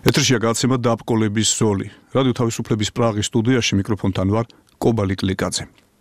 ეთერშია გადაცემა დააბკოლების ზოლი. რადიო თავისუფლების პრაღის სტუდიაში მიკროფონთან ვარ კობალი კლიკაძე.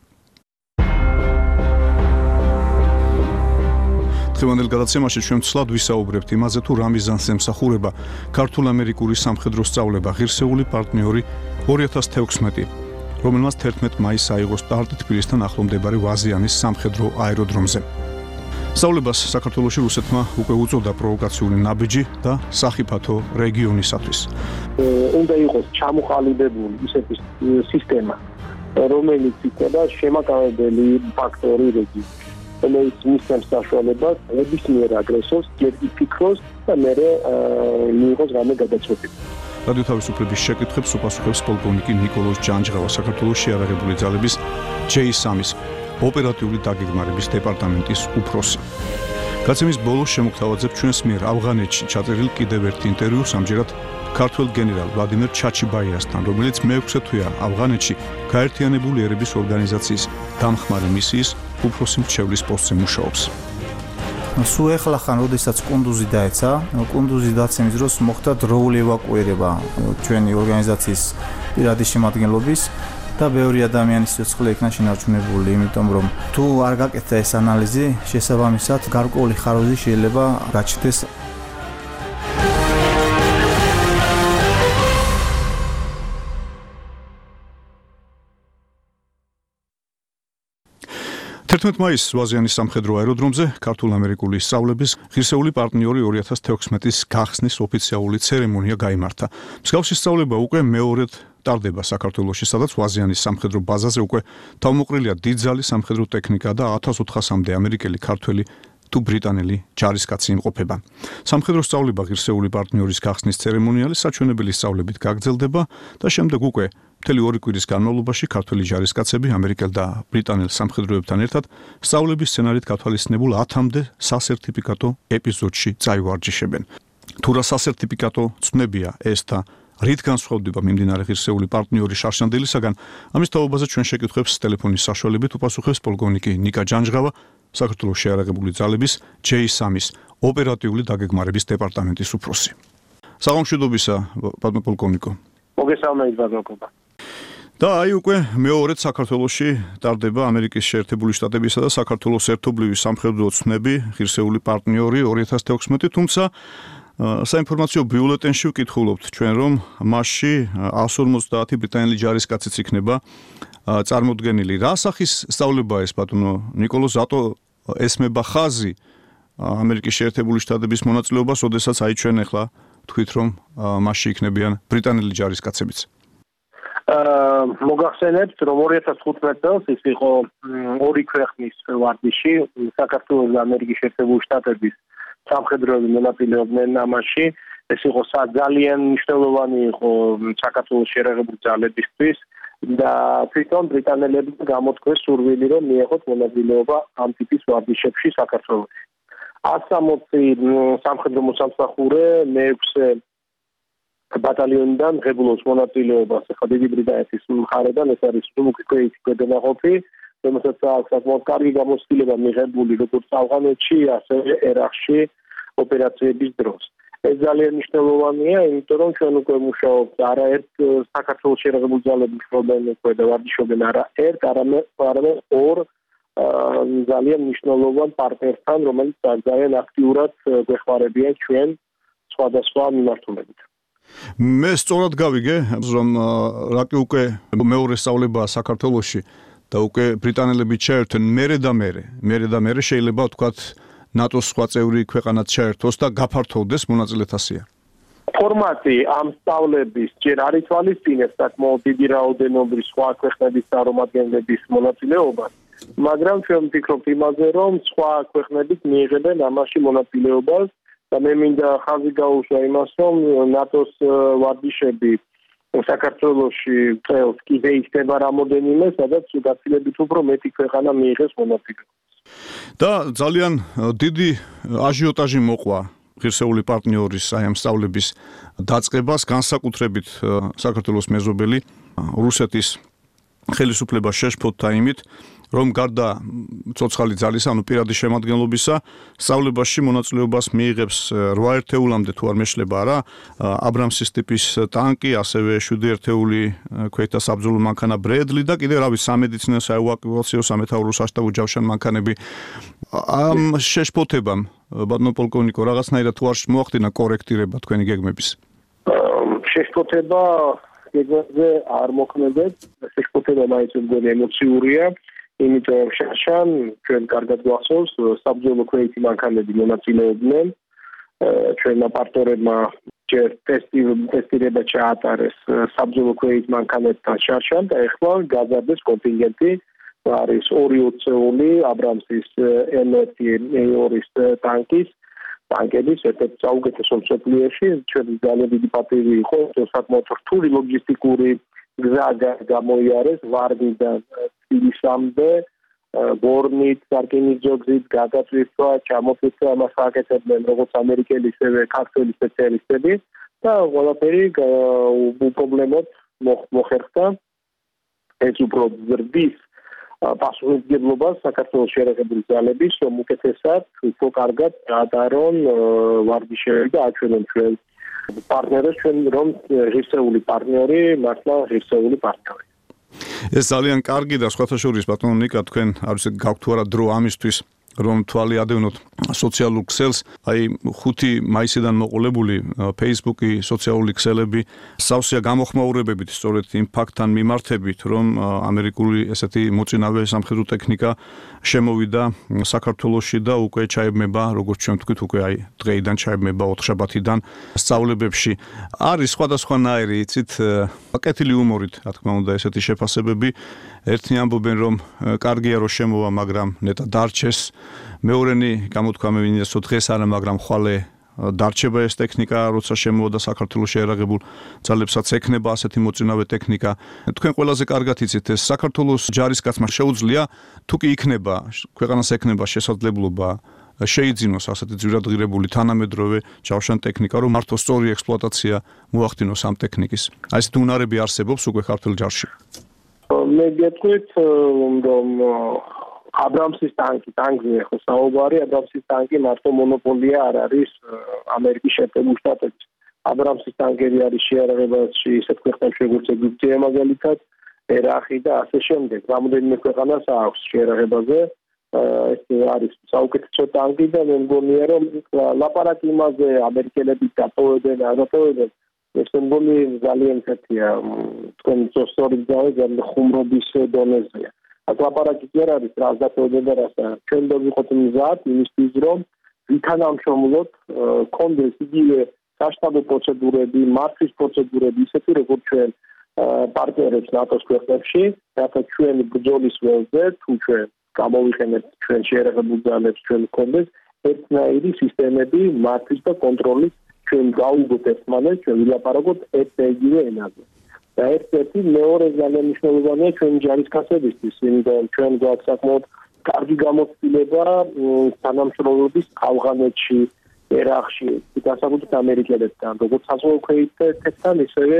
დღევანდელ გადაცემაში ჩვენ ცლად ვისაუბრებთ იმაზე, თუ რა მიზანს ემსახურება ქართულ-ამერიკული სამხედრო სწავლება ღირსეული პარტნიორი 2016, რომელმაც 11 მაისს აიღო სტარტი თბილისთან ახლომდებარე ვაზიანის სამხედრო აეროდრომზე. სწავლებას საქართველოში რუსეთმა უკვე უწოდა პროვოკაციული ნაბიჯი და სახიფათო რეგიონისათვის. უნდა იყოს ჩამოყალიბებული ისეთი სისტემა, რომელიც იქნება შემაკავებელი ფაქტორი რეგიონში. რომელიც მისცემს საშუალებას ნებისმიერ აგრესორს იფიქროს და მერე მიიღოს რამე გადაწყვეტილება. რადიო თავისუფლების შეკითხვებს უპასუხებს პოლკოვნიკი ნიკოლოზ ჯანჯღავა, საქართველოს შეიარაღებული ძალების J3-ის ოპერატიული დაგეგმარების დეპარტამენტის უფროსი. გაცემის ბოლოს შემოგთავაზებ ჩვენს მიერ ავღანეთში ჩაწერილ კიდევ ერთ ინტერვიუს, ამჯერად ქართველ გენერალ ვლადიმერ ჩაჩიბაიასთან, რომელიც მე-6 თვეა ავღანეთში გაერთიანებული ერების ორგანიზაციის დამხმარე მისიის უფროსი მრჩევლის პოსტზე მუშაობს. სულ ეხლახან, როდესაც კუნდუზი დაეცა, კუნდუზის დაცემის დროს მოხდა დროული ევაკუირება ჩვენი ორგანიზაციის პირადი შემადგენლობის და ბევრი ადამიანის სიცოცხლე იქნა შენარჩუნებული, იმიტომ რომ თუ არ გაკეთდა ეს ანალიზი, შესაბამისად გარკვეული ხარვეზი შეიძლება გაჩნდეს. მაისს ვაზიანის სამხედრო აეროდრომზე ქართულ-ამერიკული სწავლების ღირსეული პარტნიორი 2016-ის გახსნის ოფიციალური ცერემონია გაიმართა. მსგავსი სწავლება უკვე მეორედ ტარდება საქართველოში, სადაც ვაზიანის სამხედრო ბაზაზე უკვე თავმოყრილია დიდძალი სამხედრო ტექნიკა და 1400-მდე ამერიკელი, ქართველი თუ ბრიტანელი ჯარისკაცი იმყოფება. სამხედრო სწავლება ღირსეული პარტნიორის გახსნის ცერემონიალი საჩვენებელი სწავლებით გაგრძელდება და შემდეგ უკვე მთელი 2 კვირის განმავლობაში ქართველი ჯარისკაცები ამერიკელ და ბრიტანელ სამხედროებთან ერთად სწავლების სცენარით გათვალისწინებულ 10-მდე სასერტიფიკატო ეპიზოდში წაივარჯიშებენ. თუ რა სასერტიფიკატო ცნობია ეს და რით განსხვავდება მიმდინარე ღირსეული პარტნიორის შარშანდელისაგან, ამის თაობაზე ჩვენ შეკითხვებს ტელეფონის საშუალებით უპასუხებს პოლკოვნიკი ნიკა ჯანჯღავა, საქართველოს შეიარაღებული ძალების J3-ის ოპერატიული დაგეგმარების დეპარტამენტის უფროსი. საღამოშვიდობისა, პატონ პოლკოვნიკო. მოგესალმებით, ბატონო. და აი უკვე მეორედ საქართველოში ტარდება ამერიკის შეერთებული შტატებისა და საქართველოს ერთობლივი სამხედრო ცნები ღირსეული პარტნიორი 2016, თუმცა საინფორმაციო ბიულეტენში ვკითხულობთ ჩვენ, რომ მასში 150 ბრიტანელი ჯარისკაციც იქნება წარმოდგენილი. რა სახის სწავლებაა ეს, ბატონო ნიკოლოზ, რატო ესმება ხაზი ამერიკის შეერთებული შტატების მონაწილეობას, ოდესაც აი ჩვენ ახლა თქვით, რომ მასში იქნებიან ბრიტანელი ჯარისკაცებიც. მოგახსენებთ, რომ 2015 წელს ის იყო 2 ქვეყნის ვარჯიში, საქართველოს და ამერიკის შეერთებული შტატების სამხედროები მონაწილეობდნენ ამაში. ეს იყო ძალიან მნიშვნელოვანი იყო საქართველოს შეიარაღებული ძალებისთვის და თვითონ ბრიტანელები გამოთქვეს სურვილი, რომ მიეღოთ მონაწილეობა ამ ტიპის ვარჯიშებში საქართველოში. 160 სამხედრო მოსამსახურე მე-6 ბატალიონიდან ღებულობს მონაწილეობას ახლა დიდი ბრიტანეთის მხარედან, ეს არის უმოკლეითი ქვედანაყოფი, რომელსაც აქვს საკმაოდ კარგი გამოცდილება მიღებული როგორც ავღანეთში, ასევე ერაყში ოპერაციების დროს. ეს ძალიან მნიშვნელოვანია, იმიტომ რომ ჩვენ უკვე მუშაობთ არაერთ საქართველოს შეიარაღებული ძალები მუშაობენ უკვე და ვარჯიშობენ არაერთ, არამედ 2 ძალიან მნიშვნელოვან პარტნიორთან, რომელიც ძალიან აქტიურად გვეხმარებიან ჩვენ სხვადასხვა მიმართულებით. მე სწორად გავიგე, რომ რაკი უკვე მეორე სწავლებაა საქართველოში და უკვე ბრიტანელები ჩაერთვენ მერე და მერე შეიძლება ვთქვათ ნატოს სხვა წევრი ქვეყანაც ჩაერთოს და გაფართოვდეს მონაწილეთა სია. ფორმატი ამ სწავლების ჯერ არ ითვალისწინებს საკმაოდ დიდი რაოდენობის სხვა ქვეყნების წარმომადგენლების მონაწილეობას, მაგრამ ჩვენ ვფიქრობთ იმაზე, რომ სხვა ქვეყნებიც მიიღებენ ამაში მონაწილეობას და მე მინდა ხაზი გაუსვა იმას, რომ ნატოს ვარჯიშები საქართველოში წელს კიდე იქნება რამოდენიმე, სადაც გაცილებით უფრო მეტი ქვეყანა მიიღებს მონაწილეობას. და ძალიან დიდი აჟიოტაჟი მოყვა ღირსეული პარტნიორის აი ამ სწავლების დაწყებას, განსაკუთრებით საქართველოს მეზობელი რუსეთის ხელისუფლებას შეშფოთდა იმით, რომ გარდა ცოცხალი ძალისა, ანუ პირადი შემადგენლობისა, სწავლებაში მონაწილეობას მიიღებს 8 ერთეულამდე თუ არ მეშლება რა, აბრამსის ტიპის ტანკი, ასევე 7 ერთეული ქვეითთა საბრძოლო მანქანა ბრედლი და კიდე რავი სამედიცინო საევაკუაციო სამეთაურო სასტავო ჯავშან მანქანები. ამ შეშფოთებამ ბატონო პოლკოვნიკო რაღაცნაირად თუ არ მოახდინა კორექტირება თქვენი გეგმების? შეშფოთება გეგმაზე არ მოქმედებს, შეშფოთება მაინც მგონი ემოციურია. იმიტომ შაშან ჩვენ კარგად გვახსოვს საბრძოლო ქვეითი მანქანები მონაწილეობდნენ ჩვენმა პარტნიორებმა ჯერ ტესტირება ჩაატარეს საბრძოლო ქვეით მანქანებთან შაშან და ეხლა გაზარდეს კონტინგენტი არის 2 უცეული აბრამსის M1-2-ის ტანკების ერთ-ერთი საუკეთესო მსოფლიოში ჩვენი ძალიან დიდი პატივი იყო საკმაოდ რთული ლოჯისტიკური გზა გამოიარეს ვარდიდან თბილისამდე ბორნით, სარკინიგზით გადაწვირთვა, ჩამოფეცვა მას აკეთებდნენ როგორც ამერიკელი, ისევე ქართველი სპეციალისტები და ყველაფერი უპრობლემოდ მოხერხდა. ეს უფრო ზრდის პასუხისმგებლობას საქართველოს შეერაღებული ძალების, რომ უკეთესად, უფრო კარგად დაადარონ ვარდიშები და აჩვენონ ჩვენ პარტნიორებს, ჩვენ რომ ღირსეული პარტნიორი, მართლა ღირსეული პარტნიორი. ეს ძალიან კარგი და სხვათა შორის ბატონო ნიკა თქვენ არ ვიცი გაქვთ თუ არა დრო ამისთვის რომ თვალი ადევნოთ სოციალურ ქსელს, აი 5 მაისიდან მოყოლებული Facebook-ი, სოციალური ქსელები სავსეა გამოხმაურებებით სწორედ იმ ფაქტთან მიმართებით, რომ ამერიკული ესეთი მოწინავე სამხედრო ტექნიკა შემოვიდა საქართველოში და უკვე ჩაებმება, როგორც ჩვენ ვთქვით, უკვე აი დღეიდან ჩაებმება 4-შაბათიდან სწავლებებში. არის სხვადასხვანაირი, იცით, კეთილი იუმორით, რა თქმა უნდა, ესეთი შეფასებები. ერთი ამბობენ, რომ კარგია რომ შემოვა, მაგრამ ნეტა დარჩეს. მეორენი გამოთქვა მე მინდესო დღეს არა, მაგრამ ხვალე დარჩება ეს ტექნიკა, როცა შემოვიდა საქართველოს შეერაღებულ ძალებსაც ექნება ასეთი მოწინავე ტექნიკა. თქვენ ყველაზე კარგად იცით, ეს საქართველოს ჯარისკაცმა შეუძლია, თუ კი იქნება, ქვეყანას ექნება შესაძლებლობა შეიძინოს ასეთი ძვირადღირებული თანამედროვე ჯავშან ტექნიკა, რომ მართო სწორი ექსპლუატაცია მოახდინოს ამ ტექნიკის. აი ესეთი უნარები არსებობს უკვე ქართულ ჯარში. მე გეტყვით, რომ აბრამსის ტანკზე ხო საუბარი, აბრამსის ტანკი მარტო მონოპოლია არ არის ამერიკის შეერთებულ შტატებში. აბრამსის ტანკები არის შეერაღებაში ისეთ ქვეყნებში როგორც ეგვიპტე მაგალითად, ერაყი და ასე შემდეგ. რამოდენიმე ქვეყანას აქვს შეერაღებაზე. ეს არის საუკეთესო ტანკი და მე მგონია რომ ლაპარაკი იმაზე ამერიკელები დატოვებენ, არ დატოვებენ. ეს მგონი ძალიან ხეთია თქვენ სწორი ძალიან ხუმრობის დონეზეა. აქ ლაპარაკი კი არ არის რას დატოვებენ და რას არა. ჩვენ დავიყოთ მზად იმისთვის რომ ვითანამშრომლოთ კონდეს იგივე საშტაბო პროცედურები, მართვის პროცედურები ისეთი როგორც ჩვენ პარტნიორებს ნატოს ქვეყნებში, რათა ჩვენი ბრძოლის ველზე თუ ჩვენ გამოვიყენებთ ჩვენ შეერაღებულ ძალებს ჩვენ კონდეს ერთნაირი სისტემები მართვის და კონტროლის ჩვენ გავუგოთ ერთმანეთს, ჩვენ ვილაპარაკოთ ერთ-იგივე ენაზე. და ერთ-ერთი მეორე ძალიან მნიშვნელოვანია ჩვენი ჯარისკაცებისთვის, იმიტომ ჩვენ გვაქვს საკმაოდ კარგი გამოცდილება თანამშრომლობის ავღანეთში, ერაყში, განსაკუთრებით ამერიკელებთან, როგორც საზღვაო ქვეითთან, ისევე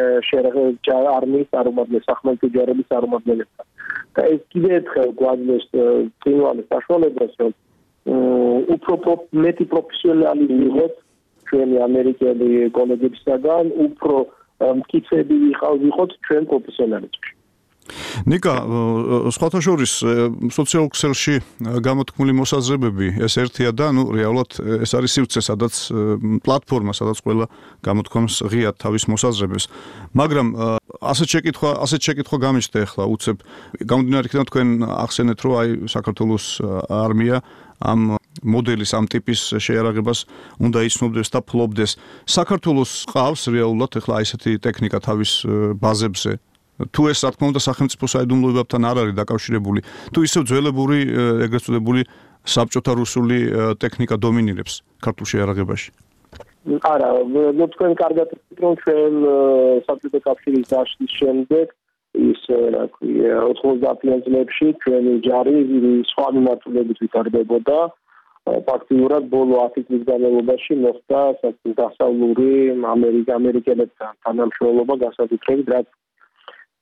არმიის წარმომადგენლებს, სახმელეთო ჯარების წარმომადგენლებთან. და ეს კიდევ ერთხელ გვაძლევს წინვალეს საშუალებას, რომ უფრო მეტი პროფესიონალი ვიღოთ ჩვენი ამერიკელი კოლეგებისაგან, უფრო მკიცები ვიყავთ ჩვენ პროფესიონალებში. ნიკა, სხვათა შორის სოციალურ ქსელში გამოთქმული მოსაზრებები ეს ერთია და ნუ რეალურად ეს არის სივრცე, სადაც პლატფორმა, სადაც ყველა გამოთქვამს ღიად თავის მოსაზრებებს. მაგრამ ასეთ შეკითხვა გამიჩნდა ახლა უცებ. გამომდინარე იქიდან თქვენ ახსენეთ, რომ აი საქართველოს არმია ამ მოდელის ამ ტიპის შეერაღებას უნდა იცნობდეს და ფლობდეს. საქართველოს ყავს რეალურად ახლა აი ესეთი ტექნიკა თავის ბაზებზე. თუ ეს რა თქმა უნდა სახელმწიფო საიდუმლოებებთან არ არის დაკავშირებული, თუ ისევ ძველებური ეგრეთ წოდებული საბჭოთა რუსული ტექნიკა დომინირებს ქართულ შეერაღებაში. არა, ნუ თქვენ კარგად იცით, რომ ჩვენ საბჭოთა კავშირის დაშლის შემდეგ ის რა ქვია 90-იან წლებში ჩვენი ჯარი სხვა მიმართულებით ვითარდებოდა. ფაქტიურად ბოლო 10 წლის განმავლობაში მოხდა დასავლური ამერიკელებთან თანამშრომლობა განსაკუთრებით რაც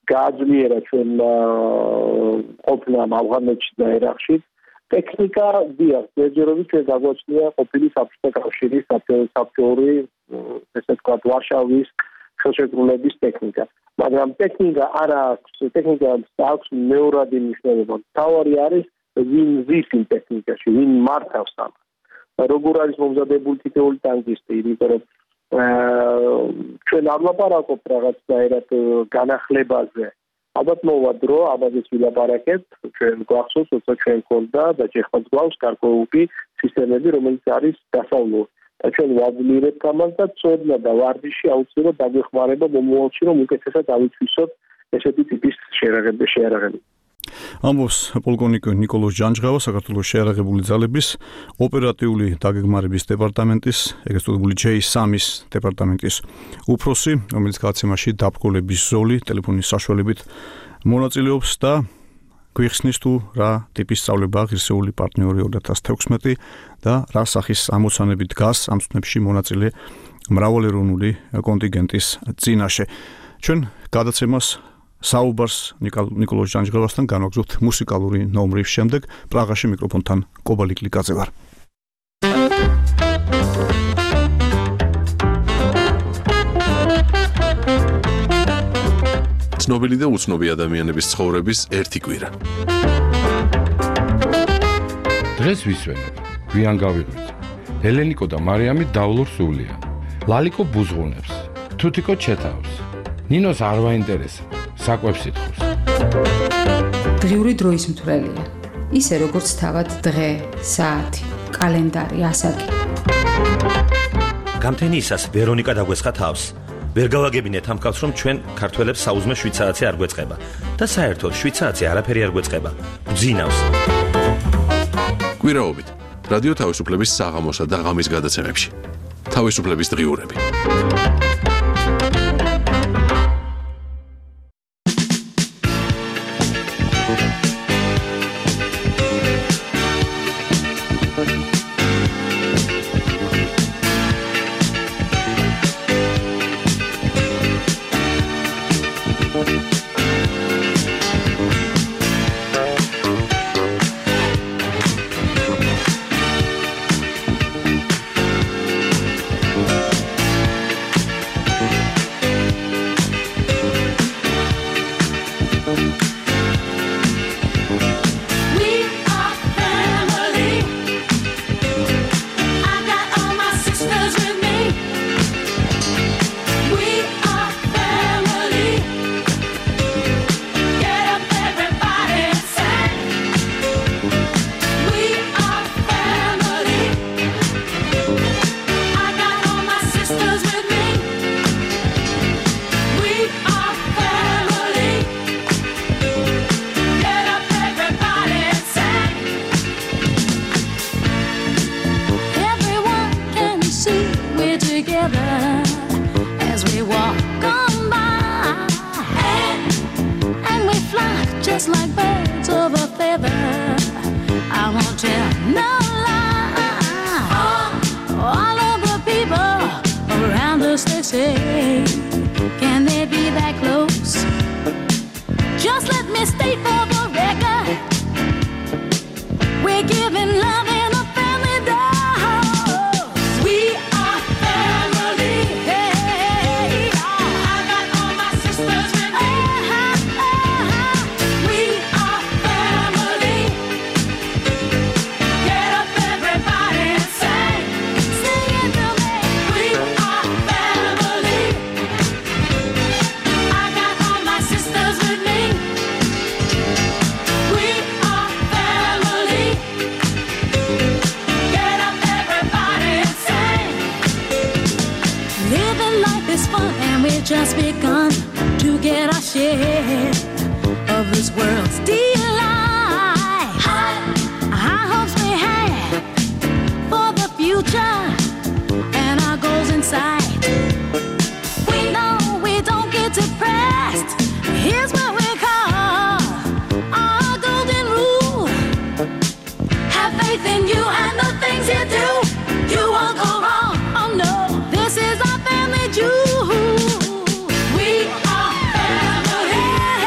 გააძლიერა ჩვენ ყოფნამ ავღანეთში და ერაყში. ტექნიკა დიახ, ჯერჯერობით ჩვენ გაგვაჩნია ყოფილი საბჭოთა კავშირის საბჭოური ესე ვთქვათ ვარშავის ხელშეკრულების ტექნიკა. მაგრამ ტექნიკა აქვს მეორადი მნიშვნელობა. თავარი არის ვინ ზის იმ ტექნიკაში, ვინ მართავს ამას. როგორ არის მომზადებული თითოეული ტანკისტი, იმიტომ რომ ჩვენ არ ვლაპარაკობთ რაღაცნაირად განახლებაზე. ალბათ მოვა დრო, ამაზეც ვილაპარაკებთ, ჩვენ გვახსოვს, როცა ჩვენ გქონდა და ჭეხმაც გვაქვს გარკვეული სისტემები, რომელიც არის დასავლური. და ჩვენ ვაძლიერებთ ამას და წოდნა და ვარჯიში აუცილებლად დაგვეხმარება მომავალში, რომ უკეთესად ავიცვისოთ ესეთი ტიპის შეარაღები. ამბობს პოლკოვნიკი ნიკოლოზ ჯანჯღავა, საქართველოს შეიარაღებული ძალების ოპერატიული დაგეგმარების დეპარტამენტის, ეგრეთ წოდებული J3-ის დეპარტამენტის უფროსი, რომელიც გადაცემაში დაბრკოლების ზოლი ტელეფონის საშუალებით მონაწილეობს და გვიხსნის თუ რა ტიპის სწავლებაა ღირსეული პარტნიორი 2016 და რა სახის ამოცანები დგას ამ წვნებში მონაწილე მრავალეროვნული კონტინგენტის წინაშე. ჩვენ გადაცემას საუბარს ნიკოლოზ ჯანჯღავასთან განვაგრძობთ მუსიკალური ნომრის შემდეგ. პრაღაში მიკროფონთან კობალი კლიკაძე ვარ. ცნობილი და უცნობი ადამიანების ცხოვრების ერთი კვირა. დღეს ვისვენებ, გვიან გავიღვიძე. ელენიკო და მარიამი დავლურ სულიან. ლალიკო ბუზღუნებს, თუთიკო ჩეთავს. ნინოს არ ვაინტერესებს, საკვებს ითხოვს. დღიური დროის მთვრელია. ისე როგორც თავად დღე, საათი, კალენდარი, ასაკი. გამთენიისას ვერონიკა დაგვესხა თავს. ვერ გავაგებინეთ ამ კაცს, რომ ჩვენ ქართველებს საუზმე 7 საათი არ გვეწყება და საერთოდ 7 საათი არაფერი არ გვეწყება. ბძინავს. კვირაობით რადიო თავისუფლების საღამოსა და ღამის გადაცემებში. თავისუფლების დღიურები. Just begun to get our share of this world's delight. Our hopes we have for the future and our goals in sight. We know we don't get depressed. Here's what we call our golden rule. Have faith in you and the things you do. You won't go wrong. Oh no, this is our family jewel. We are family.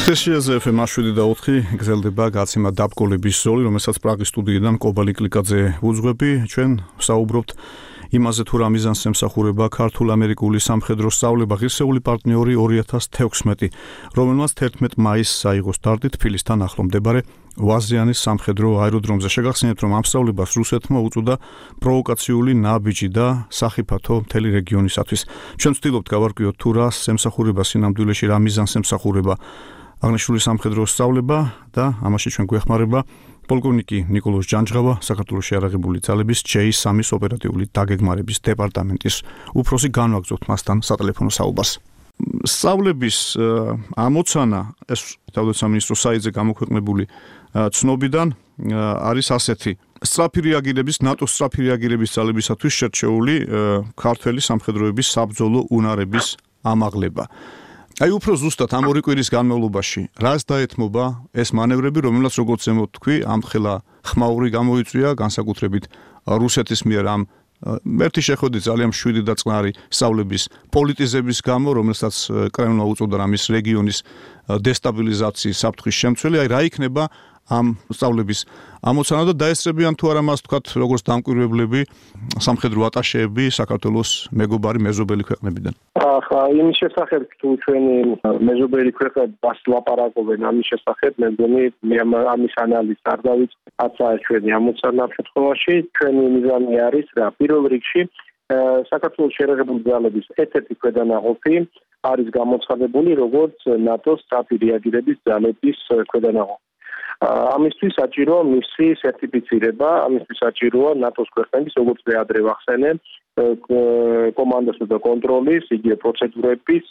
ხეშიაზე FM-7 გრძელდება გაცემა დაბკოლების ზოლი, რომელსაც პრაღის სტუდიიდან კობალი კლიკაძე უძღვები. ჩვენ ვსაუბრობთ იმაზე თუ რა მიზანს ემსახურება ქართულ-ამერიკული სამხედრო სწავლება ღირსეული პარტნიორი 2016, რომელმაც 11 მაისს აიღო სტარტი თბილისთან ახლო მდებარე ვაზიანის სამხედრო აეროდრომზე. შეგახსენებთ, რომ ამ სწავლებას რუსეთმა უწოდა პროვოკაციული ნაბიჯი და სახიფათო მთელი რეგიონისათვის. ჩვენ ვცდილობთ გავარკვიოთ თუ რას ემსახურება სინამდვილეში, რა მიზანს ემსახურება აღნიშნული სამხედრო სწავლება და ამაში ჩვენ გვეხმარება პოლკოვნიკი ნიკოლოზ ჯანჯღავა, საქართველოს შეიარაღებული ძალების J3-ის ოპერატიული დაგეგმარების დეპარტამენტის უფროსი. განვაგრძობთ მასთან სატელეფონო საუბარს. სწავლების ამოცანა ეს თავდაცვის სამინისტრო საიტზე გამოქვეყნებული ცნობიდან არის ასეთი: სწრაფი რეაგირების, ნატოს სწრაფი რეაგირების ძალებისათვის შერჩეული ქართველი სამხედროების საბრძოლო უნარების ამაღლება. აი უფრო ზუსტად ამ ორი კვირის განმავლობაში რას დაეთმობა ეს მანევრები, რომელსაც როგორც ზემოთქვი, ამხელა ხმაური გამოიწვია განსაკუთრებით რუსეთის მიერ ამ ერთი შეხვედრი ძალიან მშვიდი და წყნარი სწავლების პოლიტიზების გამო, რომელსაც კრემლმა უწოდა რამის რეგიონის დესტაბილიზაციის საფრთხის შემცველი. აი რა იქნება ამ სწავლების ამოცანა და დაესწრებიან თუ არა მას თქვათ როგორც დამკვირვებლები სამხედრო ატაშეები საქართველოს მეგობარი მეზობელი ქვეყნებიდან. ახლა იმის შესახებ თუ ჩვენი მეზობელი ქვეყნებს ლაპარაკობენ ამის შესახებ, მე მგონი ამის ანალიზს არ დავიწყებ. აცა ჩვენი ამოცანა შემთხვევაში ჩვენი მიზანი არის რა, პირველ რიგში საქართველოს შეიარაღებული ძალების ერთ-ერთი ქვედანაყოფი არის გამოცხადებული როგორც ნატოს სწრაფი რეაგირების ძალების ქვედანაყოფი. ამისთვის საჭიროა მისი სერტიფიცირება, ამისთვის საჭიროა ნატოს ქვეყნების, როგორც მე ადრე ვახსენე, კომანდასა და კონტროლის, იგივე პროცედურების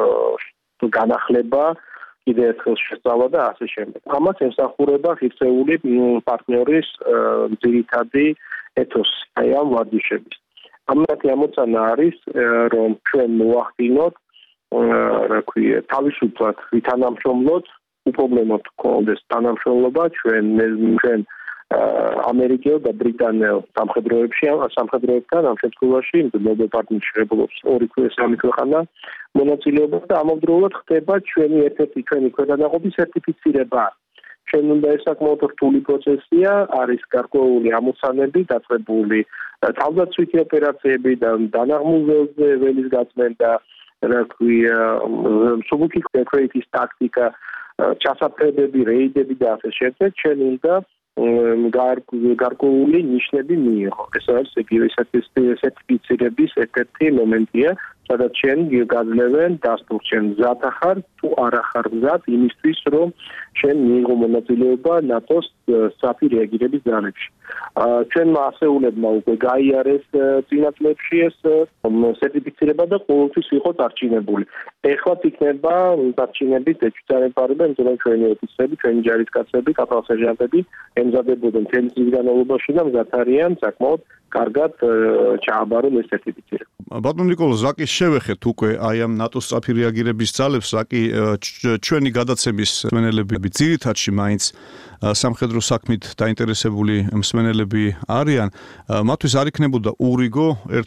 განახლება, კიდევ ერთხელ შესწავლა და ასე შემდეგ. ამას ემსახურება ღირსეული პარტნიორის ძირითადი ეთოსი, აი ამ ვარჯიშების. ამათი ამოცანა არის, რომ ჩვენ მოვახდინოთ, რა ქვია, თავისუფლად ვითანამშრომლოთ უპრობლემოდ გქონდეს თანამშრომლობა ჩვენ ამერიკელ და ბრიტანელ სამხედროებთან ამ შემთხვევაში ნობელ პარტნიორში ღებულობს ორი ქვეყანა მონაწილეობა და ამავდროულად ხდება ჩვენი ერთ-ერთი ქვედანაყოფი სერტიფიცირება. ჩვენ უნდა ესაკმაოდ რთული პროცესია, არის გარკვეული ამოცანები დაწყებული თავდაცვითი ოპერაციები და დანაღმულ ველის გაწმენდა, რა ქვია, მსუბუქი ქვეითის ტაქტიკა, ჩასაფრებები, რეიდები და ასე შემდეგ, ჩვენ უნდა გარკვეული ნიშნები მიიღო. ეს არის სერტიფიცირების ერთ-ერთი მომენტია, სადაც ჩვენ გაძლევენ დასტურს, ჩვენ მზად ახარ თუ არ ახარ მზად იმისთვის, რომ ჩვენ მიიღო მონაწილეობა ნატოს სწრაფი რეაგირების ძალებში. ჩვენმა ასეულებმა უკვე გაიარეს წინა წლებში ეს სერტიფიცირება და ყოველთვის იყო დარჩინებული. ეხლა იქნება დარჩინების ეჭვმეპარება, იმიტომ რომ ჩვენი ოფიცრები, ჩვენი ჯარისკაცები, კაპრალ-სერჟანტები ემზადებოდნენ მთელი წლის განმავლობაში და მზად არიან საკმაოდ კარგად ჩააბარონ ეს სერტიფიცირება. ბატონ ნიკოლოზ, რაკი შევეხეთ უკვე აი ამ ნატოს სწრაფი რეაგირების ძალებს, რაკი ჩვენი გადაცემის მსმენელები ძირითადში მაინც სამხედრო საქმით დაინტერესებული მსმენელები არიან, მათთვის არ იქნებოდა ურიგო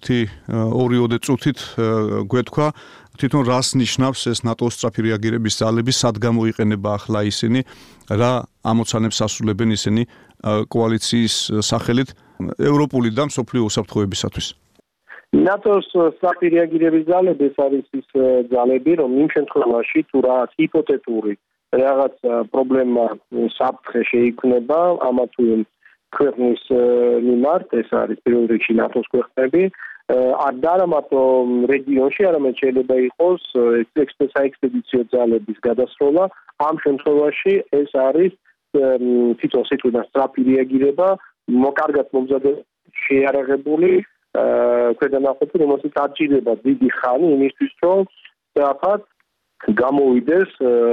ორი-ორი წუთით გვეთქვა თვითონ რას ნიშნავს ეს ნატოს სწრაფი რეაგირების ძალები, სად გამოიყენება ახლა ისინი, რა ამოცანებს ასრულებენ ისინი კოალიციის სახელით ევროპული და მსოფლიო უსაფრთხოებისათვის. ნატოს სწრაფი რეაგირების ძალები ეს არის ის ძალები, რომ იმ შემთხვევაში თუ რაღაც ჰიპოთეტური რაღაც პრობლემა საფრთხე შეიქმნება ამა თუ იმ ქვეყნის მიმართ, ეს არის პირველ რიგში ნატოს ქვეყნები, არა მარტო რეგიონში, არამედ შეიძლება იყოს საექსპედიციო ძალების გადასროლა. ამ შემთხვევაში ეს არის თვითონ სიტყვიდან სწრაფი რეაგირება, კარგად მომზადებული შეიარაღებული ქვედანაყოფი, რომელსაც არჭირდება დიდი ხანი იმისთვის, რომ სწრაფად გამოვიდეს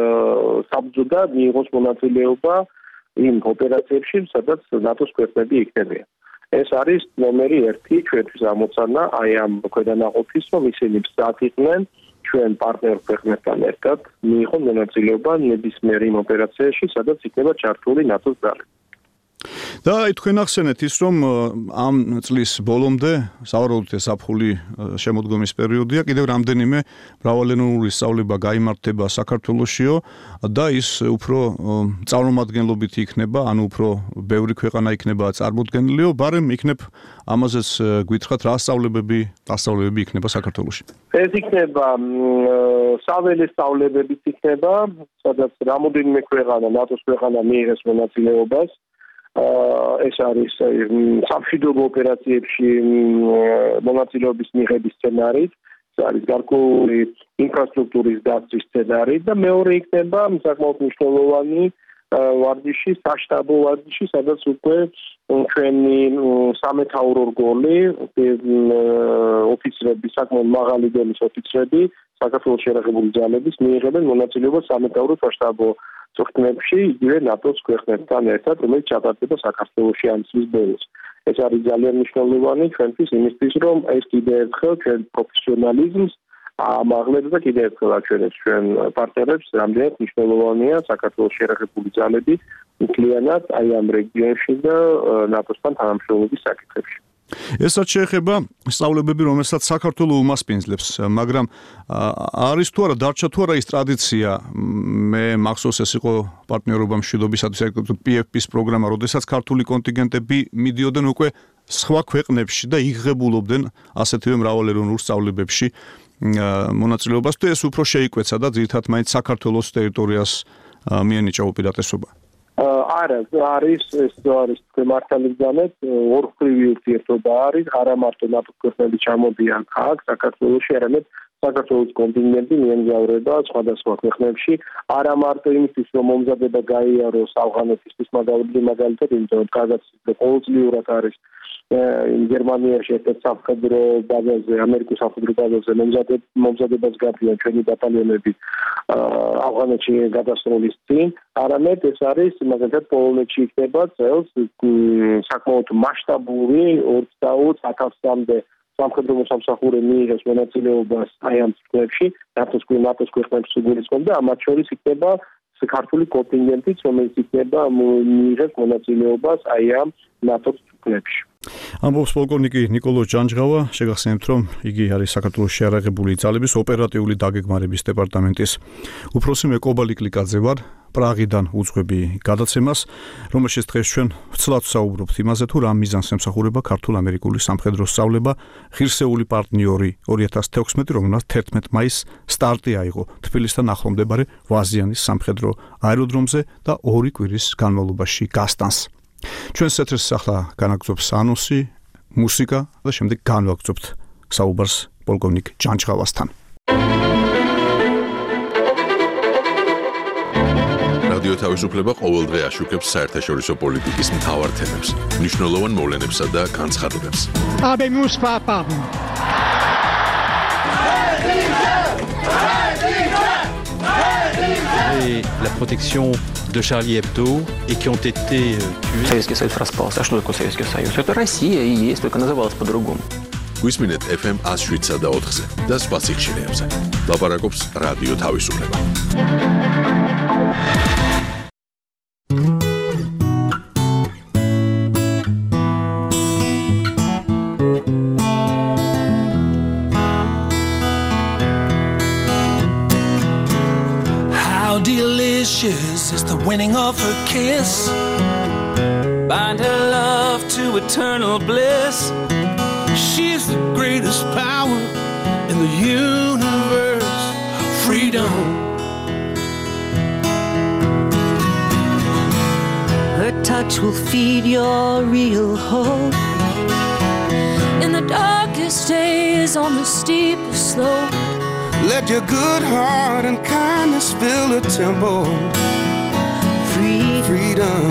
საბრძო და მიიღოს მონაწილეობა იმ ოპერაციებში, სადაც ნატოს ქვეყნები იქნებიან. ეს არის ნომერი 1 ჩვენთვის ამოცანა აი ამ ქვედანაყოფის, რომ ისინი მზად იყვნენ ჩვენ პარტნიორ ქვეყნებთან ერთად მიიღონ მონაწილეობა ნებისმიერ იმ ოპერაციაში, სადაც იქნება ჩართული ნატოს ძალები. და თქვენ ახსენეთ ის, რომ ამ წლის ბოლომდე სავარაუდოდ საფხული შემოდგომის პერიოდია, კიდევ რამდენიმე მრავალენოვანი სწავლება გაიმართება საქართველოსშიო და ის უფრო წარმომადგენლობით იქნება, ანუ უფრო ბევრი ქვეყანა იქნება წარმოდგენილიო, ბარემ იქნებ ამაზეც გითხრათ რა სწავლებები იქნება საქართველოში. ეს იქნება საველე სწავლებებიც იქნება, სადაც რამოდენიმე ქვეყანა, ნატოს ქვეყანა მიიღეს მონაწილეობას. ეს არის სამშვიდობო ოპერაციებში მონაწილეობის მიღების სცენარით, ეს არის გარკვეული ინფრასტრუქტურის დაცვის სცენარით და მეორე იქნება საკმაოდ მნიშვნელოვანი ვარჯიში, საშტაბო ვარჯიში, სადაც უკვე ჩვენი სამეთაურო რგოლი, ოფიცრები, საკმაოდ მაღალი დონის ოფიცრები, საქართველოს შერაღებული ძალების მიიღებენ მონაწილეობას სამეთაურო საშტაბო წვრთნებში, იგივე ნატოს ქვეყნებთან ერთად, რომელიც ჩატარდება საქართველოში ამ წლის ბოლოს. ეს არის ძალიან მნიშვნელოვანი ჩვენთვის იმისთვის, რომ ეს კიდევ ერთხელ ჩვენ პროფესიონალიზმს ამაღლებს და კიდევ ერთხელ აჩვენებს ჩვენ პარტნიორებს, რამდენად მნიშვნელოვანია საქართველოს შერაღებული ძალები მთლიანად აი ამ რეგიონში და ნატოსთან თანამშრომლობის საკითხებში. ესაც შეეხება სწავლებები, რომელსაც საქართველოს უმასპინძლებს, მაგრამ არის თუ არა დარჩა თუ არა ის ტრადიცია, მე მახსოვს ეს იყო პარტნიორობა მშვიდობისათვის PFP-ის პროგრამა, როდესაც ქართული კონტინგენტები მიდიოდნენ უკვე სხვა ქვეყნებში და იღებულობდნენ ასეთივე მრავალეროვნულ სწავლებებში მონაწილეობას, თუ ეს უფრო შეიკვეცა და ძირითადად მაინც საქართველოს ტერიტორიას მიენიჭა უპირატესობა. არა, არის თქვენ მართალი გძანეთ, ორხრივი ურთიერთობა არის, არა მარტო ნატოს ქვეყნები ჩამოდიან აქ საქართველოში, არამედ საქართველოს კონტინგენტი მიემგზავრება სხვადასხვა ქვეყნებში, არა მარტო იმისთვის, რომ მომზადება გაიაროს ავღანეთისთვის მაგალითად, იმიტომ რომ კაზახստანში ყოველწლიურად არის გერმანიაში ერთ სამხედრო ბაზაზე, ამერიკის სამხედრო ბაზაზე მომზადებას გაბიან ჩვენი ბატალიონები ავღანეთში გადასროლის წინ, არამედ ეს არის მაგალითად პოლონეთში იქნება წელს საკმაოდ მასშტაბური 20,000-მდე სამხედრო მოსამსახურე მიიღეს მონაწილეობას აი ამ წლებში, ნატოს ქვეყნებს უგულისხმობ და ამათ შორის იქნება ქართული კონტინგენტიც, რომელიც იქნება მიიღეს მონაწილეობას აი ამ ნატოს ქვეყნებში. ამბობს პოლკოვნიკი ნიკოლოზ ჯანჯღავა, შეგახსენებთ, რომ იგი არის საქართველოს შეიარაღებული ძალების ოპერატიული დაგეგმარების დეპარტამენტის უფროსი. მე კობალი კლიკაძე ვარ, პრაღიდან უძღვები გადაცემას, რომელშიც დღეს ჩვენ ვცლად საუბრობთ იმაზე, თუ რა მიზანს ემსახურება ქართულ-ამერიკული სამხედრო სწავლება, ღირსეული პარტნიორი 2016, რომელმაც 11 მაისს სტარტი აიღო თბილისთან ახლომდებარე ვაზიანის სამხედრო აეროდრომზე და 2 კვირის განმავლობაში გასტანს. ჩვენს ეთერს ახლა განაგრძობს ანონსი, მუსიკა და შემდეგ განვაგრძობთ საუბარს პოლკოვნიკ ჯანჯღავასთან. რადიო თავისუფლება ყოველდღე აშუქებს საერთაშორისო პოლიტიკის მთავარ თემებს, მნიშვნელოვან მოვლენებსა და განცხადებებს. La protection de Charlie Hebdo et qui ont été tués. Советский Союз распался. А что такое Советский Союз? Это Россия и есть, только называлась по-другому. Გვისმინეთ FM 107 და 4-ზე და სხვა სიხშირეებზე. ლაპარაკობს რადიო თავისუფლება. Is the winning of her kiss, bind her love to eternal bliss. She's the greatest power in the universe. Freedom. Her touch will feed your real hope. In the darkest days, on the steepest slope, let your good heart and kindness fill a temple. Freedom.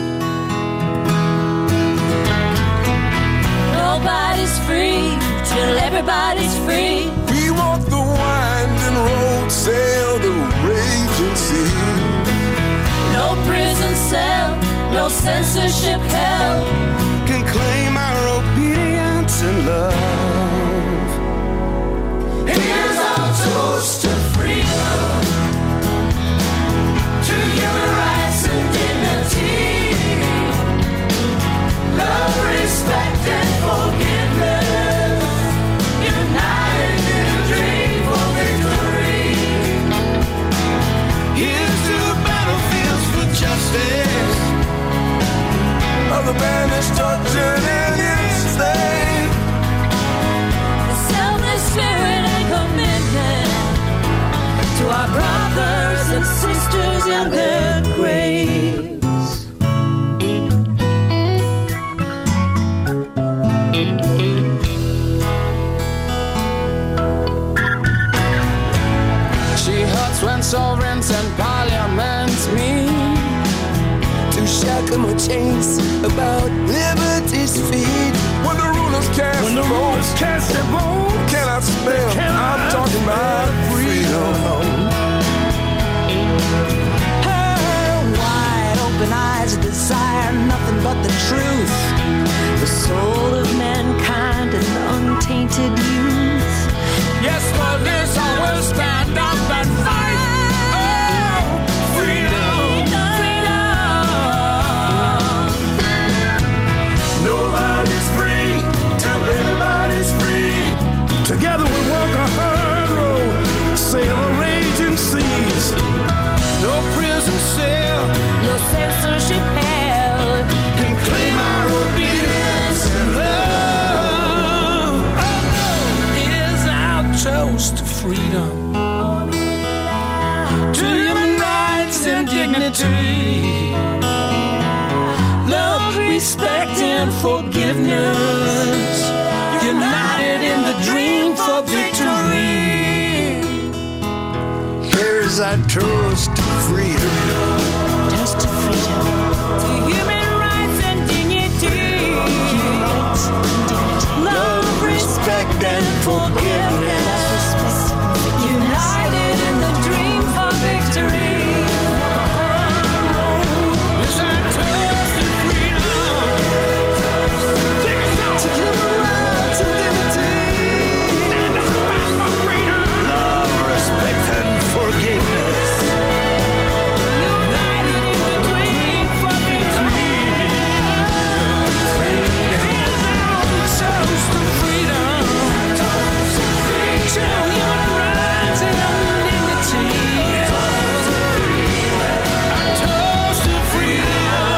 Nobody's free till everybody's free. We walk the winding road, sail the raging sea. No prison cell, no censorship hell can claim our obedience and love. Here's our toast to freedom, to human rights and dignity. down their graves. She hurts when sovereigns and parliaments meet to shackle my chains about liberty's feet. When the rulers cast their vote, cannot spell. I'm talking about freedom. Her wide open eyes desire nothing but the truth, the soul of mankind and untainted youth. Yes, for this I will stand up and fight. Oh, freedom, freedom. Nobody's free till everybody's free. Together we walk a hard road, sail the raging seas. No prison cell, No censorship hell can claim our obedience and love. Oh, is our toast to freedom, to human rights and dignity, love, respect, and forgiveness, united in the dream for victory. Here's our toast to freedom. Toast to freedom, to human rights and dignity, love, respect, and forgiveness, united in the dream for victory. Here's our toast to freedom. To human rights and dignity, Love, respect, and forgiveness. united in the dream for victory. Toast to freedom. To human rights and dignity. Toast to freedom.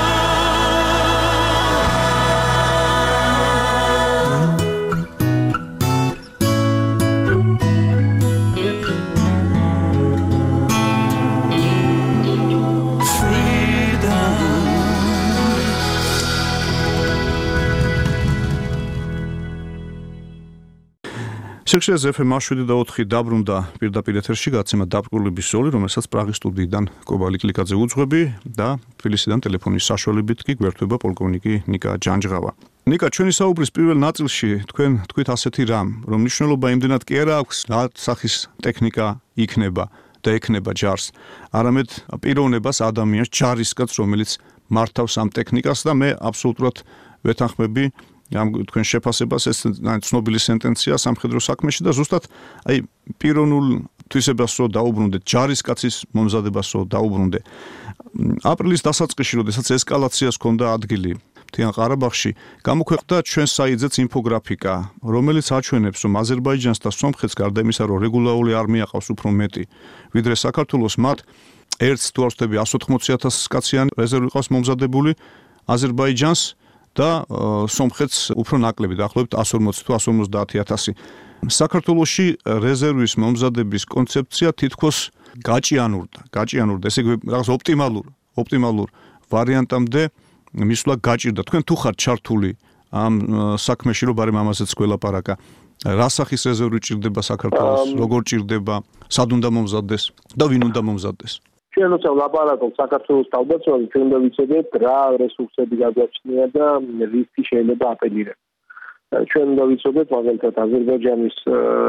სექციაზე FM 7 და 4 დაბრუნდა პირდაპირ ეთერში გაცემა დაბკურლების ზოლი, რომელსაც პრაღის სტუდიიდან კობალი კლიკაძე უძღვები და თბილისიდან ტელეფონის საშუალებით კი გვერდება პოლკოვნიკი ნიკა ჯანჯღავა. ნიკა, ჩვენი საუბრის პირველ ნაწილში თქვენ თქვით ასეთი რამ, რომ მნიშვნელობა იმდენად კი არ აქვს, რა სახის ტექნიკა იქნება და ექნება ჯარს, არამედ პიროვნებას ადამიანს ჯარისკაც, რომელიც მართავს ამ ტექნიკას და მე აბსოლუტურად ვეთანხმები ამ თქვენ შეფასებას, ეს ცნობილი სენტენცია სამხედრო საქმეში და ზუსტად აი პიროვნულ თვისებას რო დაუბრუნდეთ, ჯარისკაცის მომზადებას რო დაუბრუნდე. აპრილის დასაწყისში, როდესაც ესკალაციას ჰქონდა ადგილი მთიან ყარაბაღში, გამოქვეყნდა ჩვენ საიძეც ინფოგრაფიკა, რომელიც აჩვენებს, რომ აზერბაიჯანს და სომხეთს გარდა იმისა, რომ რეგულარული არმია ყავს უფრო მეტი, ვიდრე საქართველოს, მათ ერთს თუ არ ვთქვი 180,000 კაციანი რეზერვი ყავს მომზადებული, აზერბაიჯანს და სომხეთს უფრო ნაკლები, დაახლოებით 140 თუ 150,000. საქართველოში რეზერვის მომზადების კონცეფცია თითქოს გაჭიანურდა, ესე იგი რაღაც ოპტიმალურ ვარიანტამდე მისვლა გაჭირდა. თქვენ თუ ხართ ჩართული ამ საქმეში, რომ ბარემ ამაზეც გველაპარაკა, რა სახის რეზერვი ჭირდება საქართველოს, როგორ ჭირდება, სად უნდა მომზადდეს და ვინ უნდა მომზადდეს? ჩვენ როცა ვლაპარაკობთ საქართველოს თავდაცვაზე, ჩვენ უნდა ვიცოდეთ რა რესურსები გაგვაჩნია და რითი შეიძლება აპელირება. ჩვენ უნდა ვიცოდეთ, მაგალითად, აზერბაიჯანის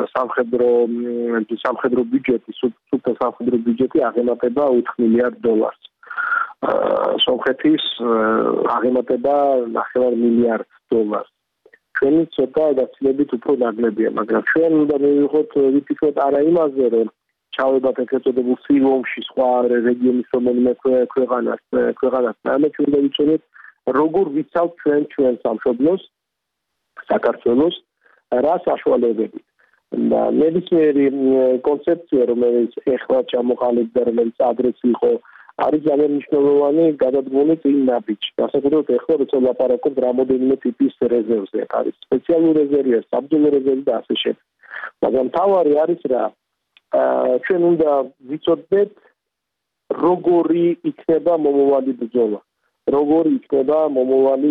სამხედრო ბიუჯეტი, სუფთა სამხედრო ბიუჯეტი აღემატება $4 მილიარდ. სომხეთის აღემატება $9 მილიარდ. ჩვენი ცოტა გაცილებით უფრო ნაკლებია, მაგრამ ჩვენ უნდა მივიღოთ ვიფიქროთ არა იმაზე, რომ ჩავებათ ეგრეთ წოდებულ free roam-ში სხვა რეგიონის რომელიმე ქვეყანას, არამედ ჩვენ უნდა ვიცოდეთ, როგორ ვიცავთ ჩვენ სამშობლოს, საქართველოს, რა საშუალებებით. და ნებისმიერი კონცეფცია, რომელიც ეხლა ჩამოყალიბდა, რომელიც ადრეც იყო, არის ძალიან მნიშვნელოვანი გადადგმული წინ ნაბიჯი. განსაკუთრებით ეხლა როცა ვლაპარაკობთ რამოდენიმე ტიპის რეზერვზე, არის სპეციალური რეზერვი, საბრძოლო რეზერვი და ასე შემდეგ. მაგრამ თავარი არის რა? ჩვენ უნდა ვიცოდეთ, როგორი იქნება მომავალი ბრძოლა, როგორი იქნება მომავალი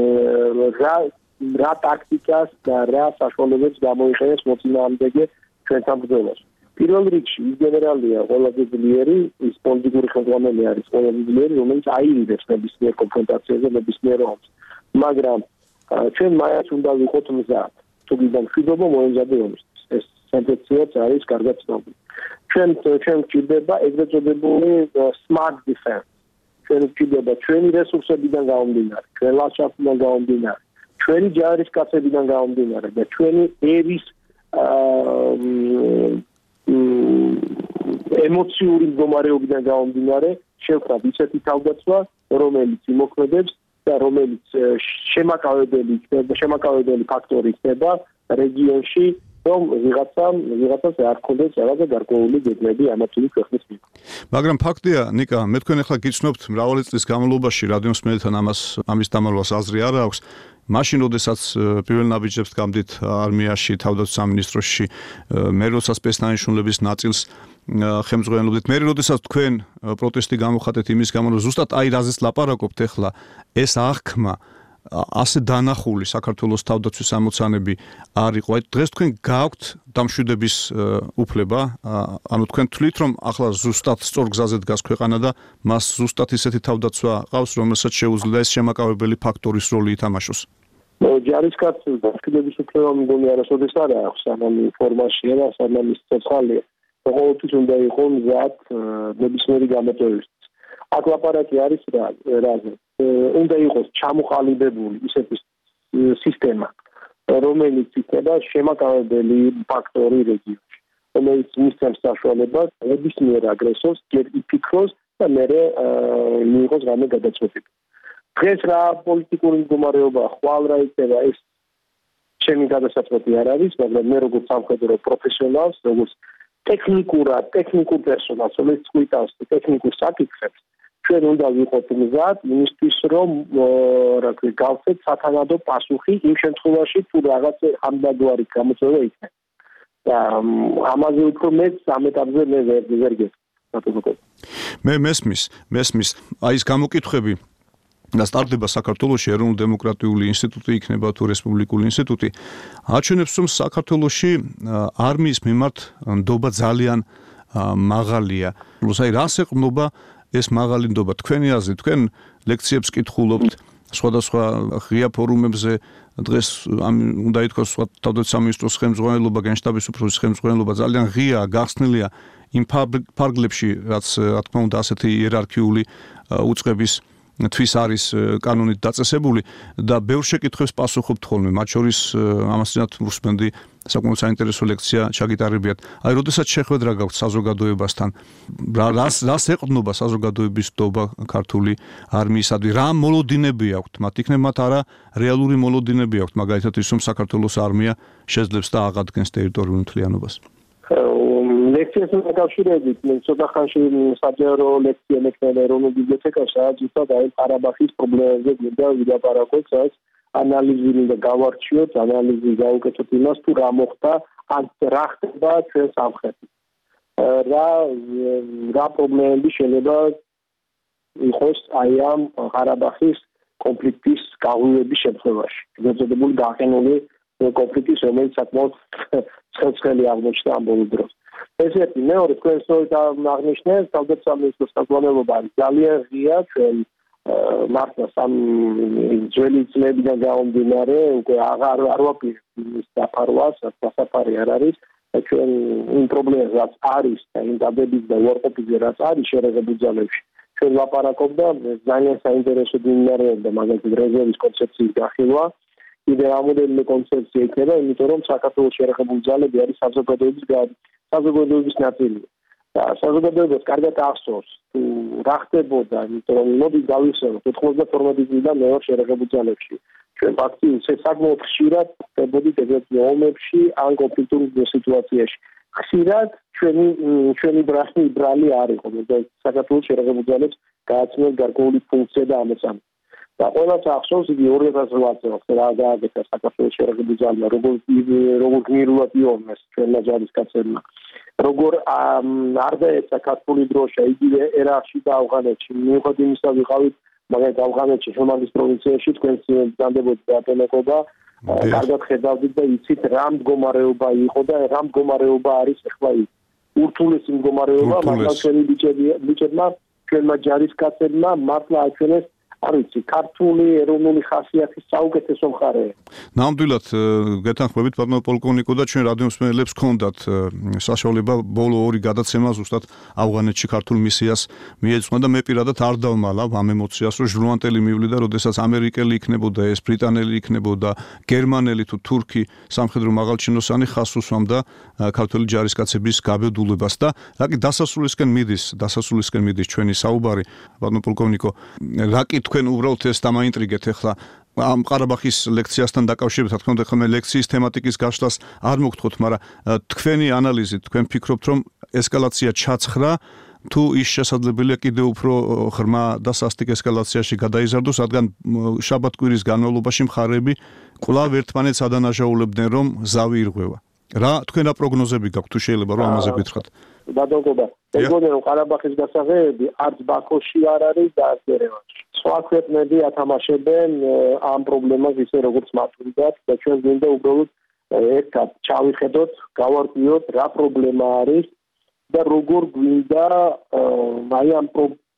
რა ტაქტიკას და რა საშუალებებს გამოიყენებს მოწინააღმდეგე ჩვენთან ბრძოლაში. პირველ რიგში ის გენერალია ყველაზე ძლიერი, ის პოლიტიკური ხელმძღვანელი არის ყველაზე ძლიერი, რომელიც აირიდებს ნებისმიერ კონფრონტაციაზე, ნებისმიერ ომს. მაგრამ ჩვენ მაინც უნდა ვიყოთ მზად. თუ გინდა მშვიდობა მოემზადე ომისთვის. ეს სენტენციაც არის კარგად ცნობილი. ჩვენ გვჭირდება ეგრეთ წოდებული smart defense. ჩვენ გვჭირდება ჩვენი რესურსებიდან გამომდინარე, ჩვენ ლანდშაფტიდან გამომდინარე, ჩვენი ჯარისკაცებიდან გამომდინარე და ჩვენი ერის ემოციური მდგომარეობიდან გამომდინარე შევხვდათ ისეთი თავდაცვა, რომელიც იმოქმედებს და რომელიც შემაკავებელი ფაქტორი იქნება რეგიონში, რომ ვიღაცას არ ქონდეს რაღაცა გარკვეული გეგმები ამათული ქვეყნის მიმართ. მაგრამ ფაქტია, ნიკა, მე თქვენ ახლა გიცნობთ მრავალი წლის განმავლობაში რადიოს მელთან ამის დამალვას აზრი არ აქვს. მაშინ, როდესაც პირველ ნაბიჯებს გამდით არმიაში, თავდაცვის სამინისტროში, მე როცა სპეცდანიშნულების ნაწილს ხელმძღვანელობდით, მე როდესაც თქვენ პროტესტი გამოხატეთ იმის გამო, რომ ზუსტად აი რაზეც ლაპარაკობთ ახლა, ეს აღქმა ასე დანახული საქართველოს თავდაცვის ამოცანები არ იყო. აი დღეს თქვენ გააქვთ დამშვიდების უფლება, ანუ თქვენ თვლით, რომ ახლა ზუსტად სწორ გზაზე დგას ქვეყანა და მას ზუსტად ისეთი თავდაცვა ყავს, რომელსაც შეუძლია ეს შემაკავებელი ფაქტორის როლი ითამაშოს. ჯარისკაცს დამშვიდების უფლება მგონი არასოდეს არ აქვს, სანამ ინფორმაცია და სანამ ის ცოცხალია. ყოველთვის უნდა იყოს მზად ნებისმიერი გამოტოვებისთვის. აქ ლაპარაკი არის რაზე? უნდა იყოს ჩამოყალიბებული ისეთი სისტემა, რომელიც იქნება შემაკავებელი ფაქტორი რეგიონში, რომელიც მისცემს საშუალებას ნებისმიერ აგრესორს ჯერ იფიქროს და მერე მიიღოს რამე გადაწყვეტილება. დღეს რა პოლიტიკური მდგომარეობა ხვალ რა იქნება, ეს ჩემი გადასაწყვეტი არ არის, მაგრამ მე როგორც სამხედრო პროფესიონალს, როგორც ტექნიკურ პერსონალს, რომელიც წვითავს ტექნიკურ საკითხებს, ჩვენ უნდა ვიყოთ მზად იმისთვის, რომ გავცეთ სათანადო პასუხი იმ შემთხვევაში, თუ რაღაც ამდაგვარი გამოწვევა იქნება. და ამაზე უფრო მეც ამ ეტაპზე მე ვერ გეტყვი. მე მესმის, აი ეს გამოკითხვები და სტარტდება საქართველოში ეროვნულ-დემოკრატიული ინსტიტუტი იქნება თუ რესპუბლიკური ინსტიტუტი, აჩვენებს, რომ საქართველოში არმიის მიმართ ნდობა ძალიან მაღალია. აი რას ეყრდნობა ეს მაღალი ნდობა? თქვენი აზრით, თქვენ ლექციებს კითხულობთ სხვადასხვა ღია ფორუმებზე, დღეს უნდა ითქვას თავდაცვის სამინისტროს ხელმძღვანელობა, გენშტაბის უფროსის ხელმძღვანელობა ძალიან ღია გახსნილია იმ ფარგლებში, რაც რა თქმა უნდა ასეთი იერარქიული უწყების თვის არის კანონით დაწესებული და ბევრ შეკითხვებს პასუხობთ ხოლმე, მათ შორის ამასთანავე რუსბენდი საკმაოდ საინტერესო ლექცია ჩაგიტარებიათ. აი, როდესაც შეხვედრა გაქვთ საზოგადოებასთან, რას ეყრდნობა საზოგადოების ნდობა ქართული არმიისადმი, რა მოლოდინები აქვთ მათ? იქნებ მათ არა რეალური მოლოდინები აქვთ, მაგალითად ის, რომ საქართველოს არმია შეძლებს და აღადგენს ტერიტორიულ მთლიანობას. ლექციასთან დაკავშირებით მე ცოტა ხანში საჯარო ლექცია მექნება ეროვნულ ბიბლიოთეკაში, სადაც უბრალოდ აი ყარაბაღის პრობლემებზე მინდა ვილაპარაკოთ, სადაც ანალიზი მინდა გავარჩიოთ, ანალიზი გავუკეთოთ იმას, თუ რა მოხდა, ან რა ხდება ჩვენ სამხრეთით. რა პრობლემები შეიძლება იყოს აი ამ ყარაბაღის კონფლიქტის გაღვივების შემთხვევაში. გეძებებული გაყენული კონფლიქტის, რომელიც საკმაოდ ცხელი აღმოჩნდა ამ ბოლო დროს. ესეთი მეორე თქვენ სწორედ აღნიშნეთ, თავდაცვის სამინისტროს ხელმძღვანელობა არის ძალიან ღია, ჩვენ მართლა ძველი წლებიდან გამომდინარე, უკვე აღარ ვაპირებთ იმის დაფარვას, დასაფარი არ არის და ჩვენ იმ პრობლემას რაც არის და იმ დაბების და უარყოფითზე რაც არის შერეღებულ ძალებში, ჩვენ ლაპარაკობდა ძალიან საინტერესო დინარევდა მაგალითად რეზერვის კონცეფციის გახილვა. კიდე რამოდენიმე კონცეფცია იქნება, იმიტომ რომ საქართველოს შერეღებული ძალები არის საზოგადოების ნაწილი. და საზოგადოებას კარგად ახსოვს, თუ რა ხდებოდა, იმიტომ რომ მოდი გავიხსენოთ 92 წლიდან მე ვარ შერეღებულ ძალებში. ჩვენ ფაქტიურად საკმაოდ ხშირად ხდებოდით ეგრეთ ომებში ან კონფლიქტურ სიტუაციაში. ხშირად ჩვენი ბრალი არ იყო, და საქართველოს შერეღებულ ძალებს გააჩნიათ გარკვეული ფუნქცია და ამოცანა. და ყველას ახსოვს იგი 2008 წელს რა გააკეთა საქართველოს შერაგებული ძალა, როგორ გმირულად იომეს ჩვენმა ჯარისკაცებმა. როგორ არ დაეცა ქართული დროშა იგივე ერაყში და ავღანეთში. მიუხედავად იმისა, ვიყავით მაგალითად ავღანეთში, ჰემალის პროვინციაში თქვენს ძანდებოდი დატენეკობა, კარგად ხედავდით და იცით რა მდგომარეობა იყო და რა მდგომარეობა არის ახლა ის. ურთულესი მდგომარეობა, მაგრამ ჩვენი ბიჭებმა, ჩვენმა ჯარისკაცებმა მართლა აჩვენეს არ ვიცი, ქართული ეროვნული ხასიათის საუკეთესო მხარეა. ნამდვილად გეთანხმებით ბატონო პოლკოვნიკო და ჩვენ რადიომსმენელებს გქონდათ საშუალება ბოლო ორი გადაცემა ზუსტად ავღანეთში ქართულ მისიას მიეძღვნა და მე პირადად არ დავმალავ ამ ემოციას, რომ ჟლუანტელი მივლიდა, როდესაც ამერიკელი იქნებოდა ეს, ბრიტანელი იქნებოდა, გერმანელი თუ თურქი სამხედრო მაღალჩინოსანი ხას უსვამდა ქართული ჯარისკაცების გაბედულებას და რაკი დასასრულისკენ მიდის ჩვენი საუბარი ბატონო პოლკოვნიკო, რაკი თქვენ უბრალოდ ეს დამაინტრიგეთ ახლა ამ ყარაბაღის ლექციასთან დაკავშირებით, რა თქმა უნდა, ხომ ლექციის თემატიკის გაშლას არ მოგთხოვთ, მაგრამ თქვენი ანალიზით, თქვენ ფიქრობთ, რომ ესკალაცია ჩაცხრა, თუ ის შესაძლებელია კიდევ უფრო ღრმა და სასტიკ ესკალაციაში გადაიზარდოს, რადგან შაბათ-კვირის განმავლობაში მხარეები კვლავ ერთმანეთს ადანაშაულებდნენ, რომ ზავი ირღვევა. რა თქვენა პროგნოზები გაქვთ, თუ შეიძლება რომ ამაზე გითხრათ? ბატონობა, მეგონი რომ ყარაბაღის გასაღებები არც ბაქოში არ არის და არც ერევანში. სხვა ქვეყნები ათამაშებენ ამ პრობლემას ისე როგორც მათ უნდათ და ჩვენ გვინდა უბრალოდ ერთად ჩავიხედოთ, გავარკვიოთ რა პრობლემა არის და როგორ გვინდა აი ამ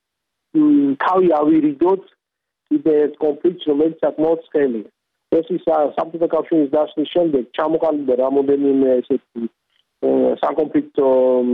თავი ავირიდოთ კიდე ეს კონფლიქტი, რომელიც საკმაოდ ცხელია. ეს ის საბჭოთა კავშირის დაშლის შემდეგ ჩამოყალიბდა რამოდენიმე ესეთი საკონფლიქტო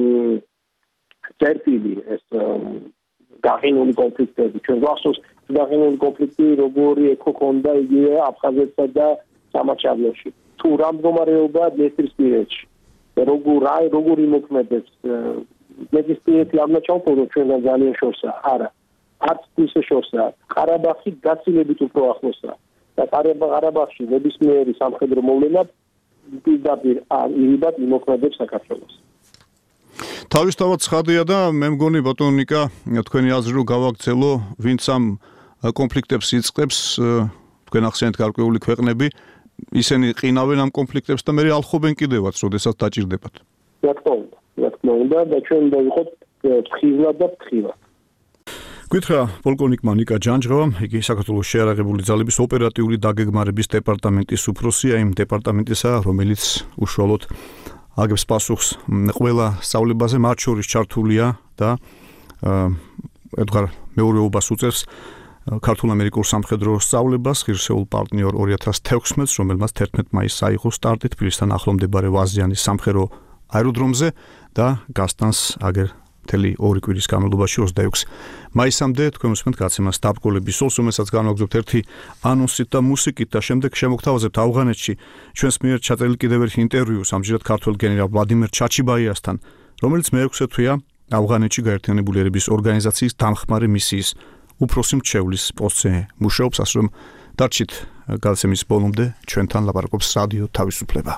წერტილი, ეს გაღინული კონფლიქტები. ჩვენ გვახსოვს გაღინული კონფლიქტი როგორი ექონდა იგივე აფხაზეთსა და სამაჩაბლოში. თუ რა მდგომარეობა დნესტრისპირეთში, როგორ იმოქმედებს დნესტრისპირეთი არ ჩავფოდო ჩვენგან ძალიან შორსა, არა. არც ისე შორსა. ყარაბაღი გაცილებით უფრო ახლოსაა. და ყარაბაღში ნებისმიერი სამხედრო მოვლენა პირდაპირ ირიბად იმოქმედებს საქართველოს. თავისთავად ცხადია და მე მგონი ბატონო ნიკა, თქვენი აზრი რომ გავაგრძელო, ვინც ამ კონფლიქტებს იწყებს, თქვენ ახსენეთ გარკვეული ქვეყნები, ისინი ყინავენ ამ კონფლიქტებს და მე ალხობენ კიდევაც, როდესაც დაჭირდებათ. რა თქმა უნდა და ჩვენ უნდა ვიყოთ ფხიზლად და ფხილად. გითხრა პოლკოვნიკმა ნიკა ჯანჯღავამ, იგი საქართველოს შეიარაღებული ძალების ოპერატიული დაგეგმარების დეპარტამენტის უფროსია, იმ დეპარტამენტისა, რომელიც უშუალოდ აგებს პასუხს ყველა სწავლებაზე, მათ შორის ჩართულია და ედღარ მეორეობას უწევს ქართულ-ამერიკულ სამხედრო სწავლებას ღირსეულ პარტნიორ 2016-ს, რომელმაც 11 მაისს აიღო სტარტი თბილისთან ახლო მდებარე ვაზიანის სამხედრო აეროდრომზე და გასტანს აგერ მთელი ორი კვირის განმავლობაში 26 მაისამდე თქვენ უსმენთ გაცემას დაბგოლების სოლს, რომელსაც განვაგრძობთ ერთი ანონსით და მუსიკით და შემდეგ შემოგთავაზებთ ავღანეთში ჩვენს მიერ ჩაწერილ კიდევ ერთ ინტერვიუს ამჯერად ქართველ გენერალ ვლადიმერ ჩაჩიბაიასთან, რომელიც მე-6 თვეა ავღანეთში გაერთიანებული ერების ორგანიზაციის დამხმარე მისიის უფროსი მრჩევლის პოსტზე მუშაობს, ასე რომ დარჩით გაცემის ბოლომდე ჩვენთან ლაპარაკობს რადიო თავისუფლება.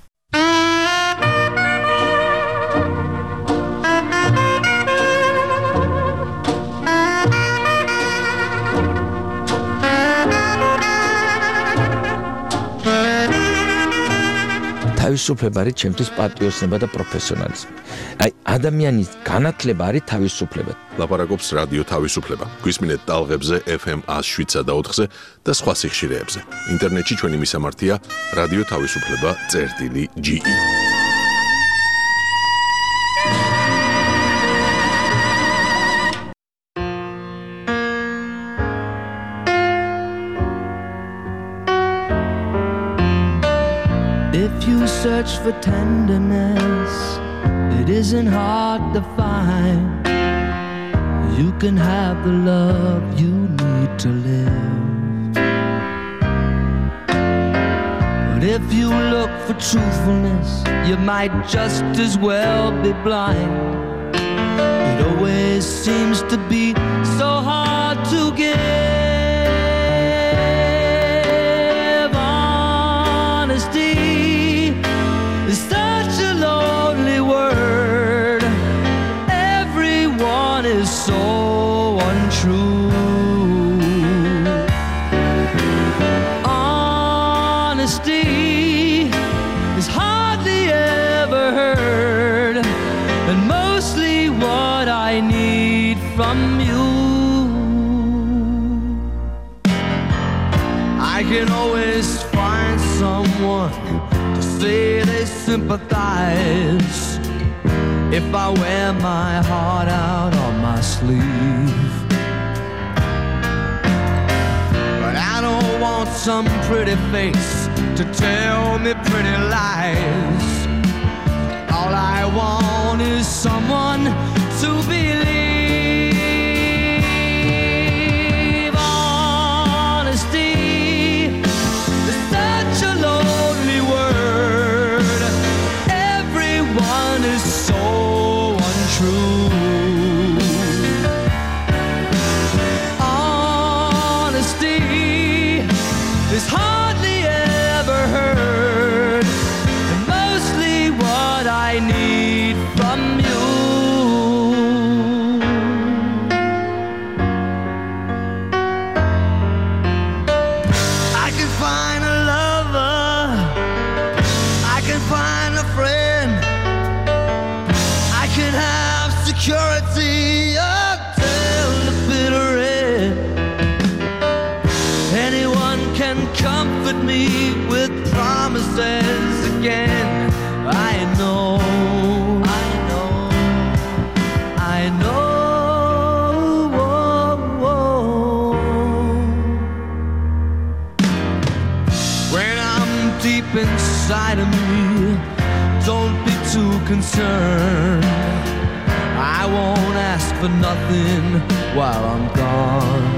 თავისუფლება არის ჩემთვის პატრიოტიზმი და პროფესიონალიზმი. აი ადამიანის განათლება არის თავისუფლება. ლაპარაკობს რადიო თავისუფლება. გვისმინეთ ტალღებზე FM 107.4-ზე და სხვა სიხშირეებზე. ინტერნეტში ჩვენი მისამართია რადიო თავისუფლება.ge. If you search for tenderness, it isn't hard to find. You can have the love you need to live. But if you look for truthfulness, you might just as well be blind. It always seems to be so hard to give. Honesty is such a lonely word. Everyone is so untrue. from you. I can always find someone to say they sympathize if I wear my heart out on my sleeve. But I don't want some pretty face to tell me pretty lies. All I want is someone to believe. Honesty is such a lonely word. Everyone is so untrue. Honesty is hardly ever heard, and mostly what I need from you. I can find a lover, I can find a friend, I can have security until the bitter end. Anyone can comfort me with promises again. I know, I know, I know. When I'm deep inside of me, don't be too concerned. I won't ask for nothing while I'm gone.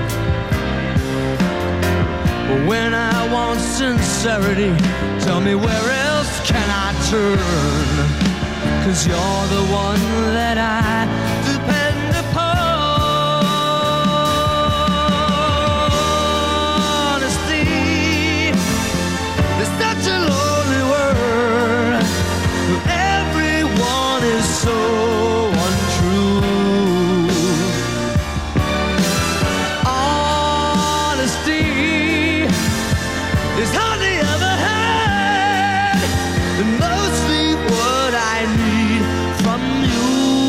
But when I want sincerity, tell me where else can I turn? 'Cause you're the one that I depend upon. Honesty is such a lonely word. Everyone is so untrue. Honesty is hardly ever had, and mostly what I need from you.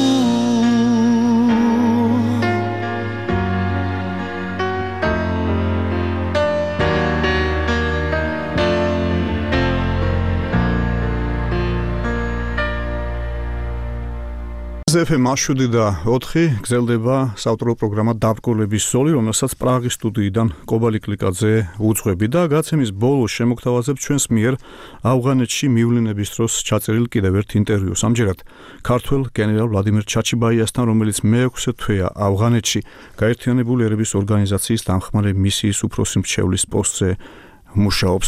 FM 7 და 4 გრძელდება საავტორო პროგრამა დაბრკოლების ზოლი, რომელსაც პრაღის სტუდიიდან კობალი კლიკაძე უძღვები და გაცემის ბოლოს შემოგთავაზებ ჩვენს მიერ ავღანეთში მივლინების დროს ჩაწერილ კიდევ ერთ ინტერვიუს. ამჯერად ქართველ გენერალ ვლადიმერ ჩაჩიბაიასთან, რომელიც მე-6 თვეა ავღანეთში გაერთიანებული ერების ორგანიზაციის დამხმარე მისიის უფროსი მრჩევლის პოსტზე მუშაობს.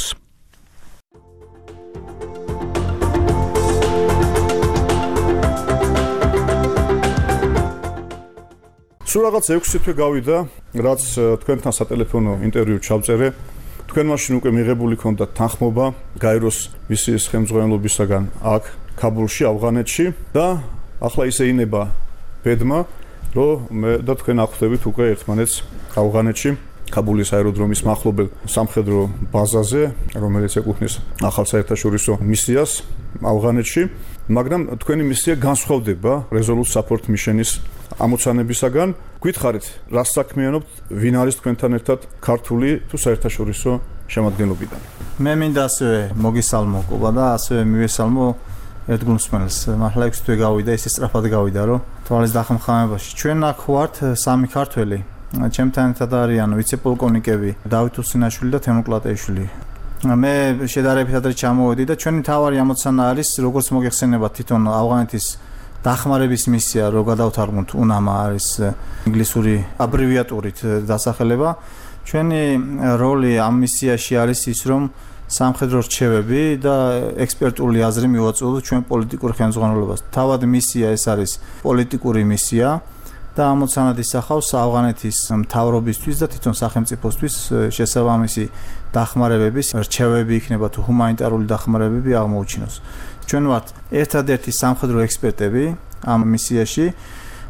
სულ რაღაც 6 თვე გავიდა, რაც თქვენთან სატელეფონო ინტერვიუ ჩავწერე. თქვენ მაშინ უკვე მიღებული ქონდათ თანხმობა გაეროს მისიის ხელმძღვანელობისაგან აქ ქაბულში, ავღანეთში და ახლა ისე ინება ბედმა, რომ მე და თქვენ ახვდებით უკვე ერთმანეთს ავღანეთში, ქაბულის აეროდრომის მახლობელ სამხედრო ბაზაზე, რომელიც ეკუთვნის ახალ საერთაშორისო მისიას ავღანეთში, მაგრამ თქვენი მისია განსხვავდება Resolute Support Mission-ის ამოცანებისაგან. გითხარით, რას საქმიანობთ, ვინ არის თქვენთან ერთად ქართული თუ საერთაშორისო შემადგენლობიდან? მე მინდა ასევე მოგისალმო კობა და ასევე მივესალმო ერთგულსმენელს. მართლა 6 თვე გავიდა, ისე სწრაფად გავიდა, რომ თვალის დახმამებაში. ჩვენ აქ ვართ სამი ქართველი. ჩემთან ერთად არიან ვიცე-პოლკოვნიკები დავით უსინაშვილი და თემოკლატეიშვილი. მე შედარებით ადრე ჩამოვედი და ჩვენი მთავარი ამოცანა არის, როგორც მოგეხსენებათ, თვითონ ავღანეთის დახმარების მისია, რო გადავთარგმნოთ, UNAMA არის ინგლისური აბრივიატურით დასახელება. ჩვენი როლი ამ მისიაში არის ის, რომ სამხედრო რჩევები და ექსპერტული აზრი მივაწვდოთ ჩვენ პოლიტიკურ ხელმძღვანელობას. თავად მისია ეს არის პოლიტიკური მისია და ამოცანად ისახავს ავღანეთის მთავრობისთვის და თვითონ სახელმწიფოსთვის შესაბამისი დახმარებების რჩევები იქნება თუ ჰუმანიტარული დახმარებები აღმოუჩინოს. ჩვენ ვართ ერთადერთი სამხედრო ექსპერტები ამ მისიაში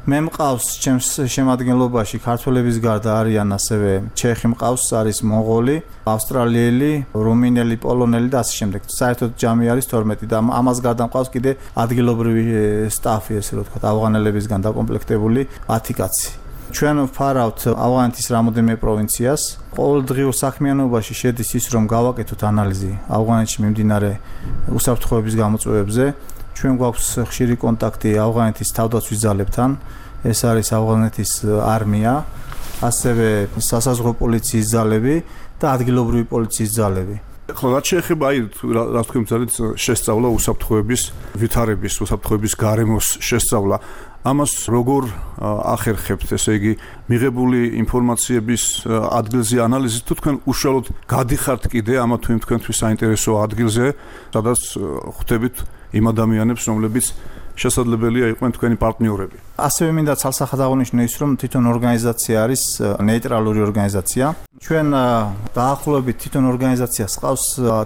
მე მყავს ჩემს შემადგენლობაში ქართველების გარდა არიან ასევე ჩეხი მყავს, არის მონღოლი, ავსტრალიელი, რუმინელი, პოლონელი და ასე შემდეგ. საერთოდ ჯამი არის 12 და ამას გარდა მყავს კიდე ადგილობრივი სტაფი, ესე რომ ვთქვათ, ავღანელებისგან დაკომპლექტებული 10 კაცი. ჩვენ ვფარავთ ავღანეთის რამოდენიმე პროვინციას. ყოველდღიურ საქმიანობაში შედის ის, რომ გავაკეთოთ ანალიზი ავღანეთში მიმდინარე უსაფრთხოების გამოწვევებზე. ჩვენ გვაქვს ხშირი კონტაქტი ავღანეთის თავდაცვის ძალებთან. ეს არის ავღანეთის არმია, ასევე სასაზღვრო პოლიციის ძალები და ადგილობრივი პოლიციის ძალები. ხო, რაც შეეხება რა თქვი მძალით შესწავლა უსაფრთხოების ვითარების, უსაფრთხოების გარემოს შესწავლა. ამას როგორ ახერხებთ, ესე იგი, მიღებული ინფორმაციების ადგილზე ანალიზით თუ თქვენ უშუალოდ გადიხართ კიდე ამა თუ იმ თქვენთვის საინტერესო ადგილზე, სადაც ხვდებით იმ ადამიანებს, რომლებიც შესაძლებელია იყვნენ თქვენი პარტნიორები. ასევე მინდა ცალსახად აღვნიშნო ის, რომ თვითონ ორგანიზაცია არის ნეიტრალური ორგანიზაცია. ჩვენ დაახლოებით თვითონ ორგანიზაციას ყავს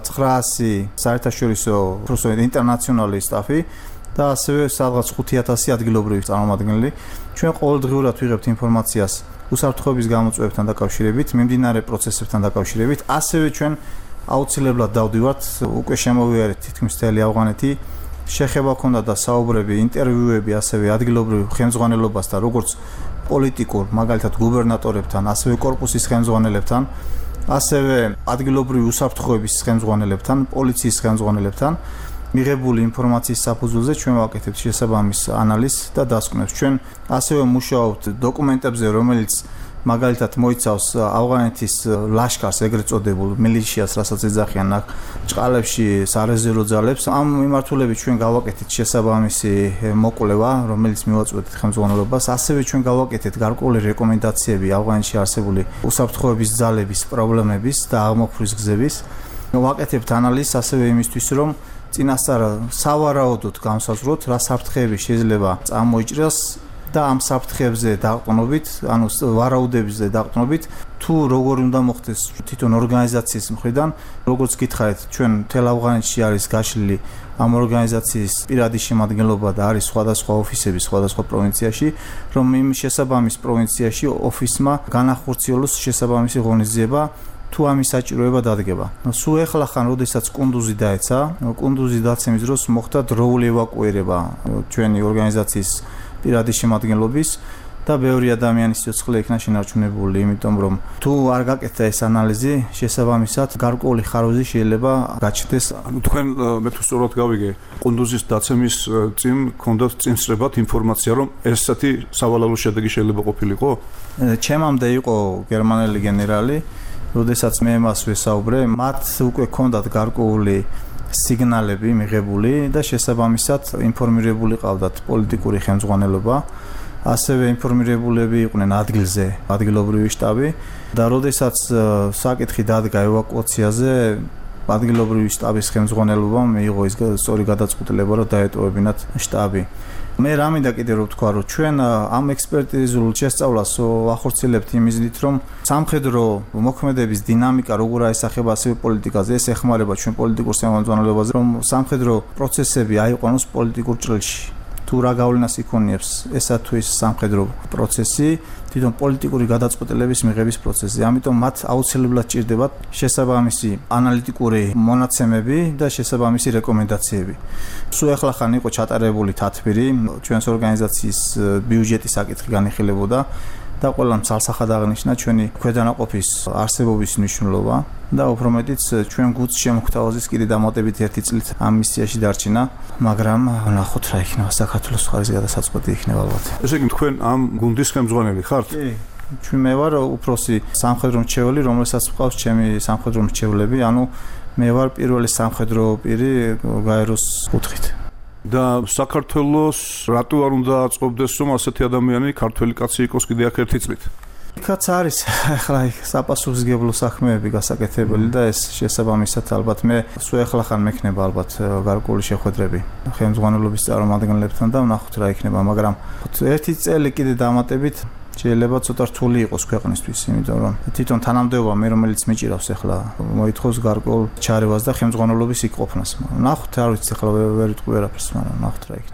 900 საერთაშორისო ინტერნაციონალური სტაფი და ასევე სადღაც 5000 ადგილობრივი წარმომადგენელი. ჩვენ ყოველდღიურად ვიღებთ ინფორმაციას უსაფრთხოების გამოწვევებთან დაკავშირებით, მიმდინარე პროცესებთან დაკავშირებით. ასევე ჩვენ აუცილებლად დავდივართ უკვე შემოვიარეთ თითქმის მთელი ავღანეთი. შეხება ქონდა და საუბრები, ინტერვიუები, ასევე ადგილობრივ ხელმძღვანელობასთან, როგორც პოლიტიკურ, მაგალითად გუბერნატორებთან, ასევე კორპუსის ხელმძღვანელებთან, ასევე ადგილობრივი უსაფრთხოების ხელმძღვანელებთან, პოლიციის ხელმძღვანელებთან. მიღებული ინფორმაციის საფუძველზე ჩვენ ვაკეთებთ შესაბამის ანალიზს და დასკვნებს. ჩვენ ასევე მუშაობთ დოკუმენტებზე, რომელიც მაგალითად მოიცავს ავღანეთის ლაშქარს, ეგრეთ წოდებულ მილიშიას, რასაც ეძახიან აქ ჭყალებში სარეზერვო ძალებს. ამ მიმართულებით ჩვენ გავაკეთეთ შესაბამისი მოკვლევა, რომელიც მივაწვდით ხელმძღვანელობას. ასევე ჩვენ გავაკეთეთ გარკვეული რეკომენდაციები ავღანეთში არსებული უსაფრთხოების ძალების პრობლემების და აღმოფხვრვის გზების. ვაკეთებთ ანალიზს ასევე იმისთვის, რომ წინასწარ სავარაუდოდ განსაზღვროთ, რა საფრთხეები შეიძლება წამოიჭრას და ამ საფრთხეებზე დაყრდნობით, ანუ ვარაუდებზე დაყრდნობით, თუ როგორ უნდა მოხდეს თვითონ ორგანიზაციის მხრიდან, როგორც გითხარით, ჩვენ მთელ ავღანეთში არის გაშლილი ამ ორგანიზაციის პირადი შემადგენლობა და არის სხვადასხვა ოფისები სხვადასხვა პროვინციაში, რომ იმ შესაბამის პროვინციაში ოფისმა განახორციელოს შესაბამისი ღონისძიება თუ ამის საჭიროება დადგება. სულ ეხლახან, როდესაც კუნდუზი დაეცა, კუნდუზი დაცემის დროს მოხდა დროული ევაკუირება ჩვენი ორგანიზაციის პირადი შემადგენლობის და ბევრი ადამიანის სიცოცხლე იქნა შენარჩუნებული, იმიტომ რომ თუ არ გაკეთდა ეს ანალიზი, შესაბამისად გარკვეული ხარვეზი შეიძლება გაჩნდეს. თქვენ მე თუ სწორად გავიგე, კუნდუზის დაცემის წინ ქონდათ წინსწრებად ინფორმაცია, რომ ესეთი სავალალო შედეგი შეიძლება ყოფილიყო? ჩემამდე იყო გერმანელი გენერალი, როდესაც მე მას ვესაუბრე, მათ უკვე ქონდათ გარკვეული სიგნალები მიღებული და შესაბამისად ინფორმირებული ყავდათ პოლიტიკური ხელმძღვანელობა, ასევე ინფორმირებულები იყვნენ ადგილზე, ადგილობრივი შტაბი და როდესაც საკითხი დადგა ევაკუაციაზე, ადგილობრივი შტაბის ხელმძღვანელობამ მიიღო ის სწორი გადაწყვეტილება, რომ დაეტოვებინათ შტაბი. მე რა მინდა კიდე რომ ვთქვა, რომ ჩვენ ამ ექსპერტიზულ შესწავლას ვახორციელებთ იმ მიზნით, რომ სამხედრო მოქმედების დინამიკა როგორ აისახება ასევე პოლიტიკაზე, ეს ეხმარება ჩვენ პოლიტიკურ ხელმძღვანელობაზე, რომ სამხედრო პროცესები აიყვანოს პოლიტიკურ ჭრილში. თუ რა გავლენას იქონიებს ესა თუ ის სამხედრო პროცესი თვითონ პოლიტიკური გადაწყვეტილების მიღების პროცესზე. ამიტომ მათ აუცილებლად ჭირდებათ შესაბამისი ანალიტიკური მონაცემები და შესაბამისი რეკომენდაციები. სულ ახლახან იყო ჩატარებული თათბირი, ჩვენს ორგანიზაციის ბიუჯეტის საკითხი განიხილებოდა და ყველამ ცალსახად აღნიშნა ჩვენი ქვედანაყოფის არსებობის მნიშვნელობა და უფრო მეტიც ჩვენ გუნდს შემოგთავაზეს კიდე დამატებით 1 წლით ამ მისიაში დარჩენა, მაგრამ ნახოთ რა იქნება საქართველოს ხარის გადასაწყვეტი იქნება ალბათ. ესე იგი თქვენ ამ გუნდის ხელმძღვანელი ხართ? კი. ჩვენ მე ვარ უფროსი სამხედრო მრჩეველი, რომელსაც ვყავს ჩემი სამხედრო მრჩევლები, ანუ მე ვარ პირველი სამხედრო პირი გაეროს კუთხით. და საქართველოს რატო არ უნდა აწყობდეს, რომ ასეთი ადამიანი ქართველი კაცი იყოს კიდე აქ 1 წლით? იქაც არის ახლა საპასუხისმგებლო საქმეები გასაკეთებელი და ეს შესაბამისად ალბათ მე სულ ახლახან მექნება ალბათ გარკვეული შეხვედრები ხელმძღვანელობის წარმომადგენლებთან და ვნახოთ რა იქნება, მაგრამ 1 წელი კიდე დამატებით შეიძლება ცოტა რთული იყოს ქვეყნისთვის, იმიტომ რომ თვითონ თანამდებობა მე რომელიც მიჭირავს ახლა მოითხოვს გარკვეულ ჩარევას და ხელმძღვანელობის იქ ყოფნას. ვნახოთ, არ ვიცი ახლა ვერ ვიტყვი ვერაფერს, მაგრამ ვნახოთ რა იქნება.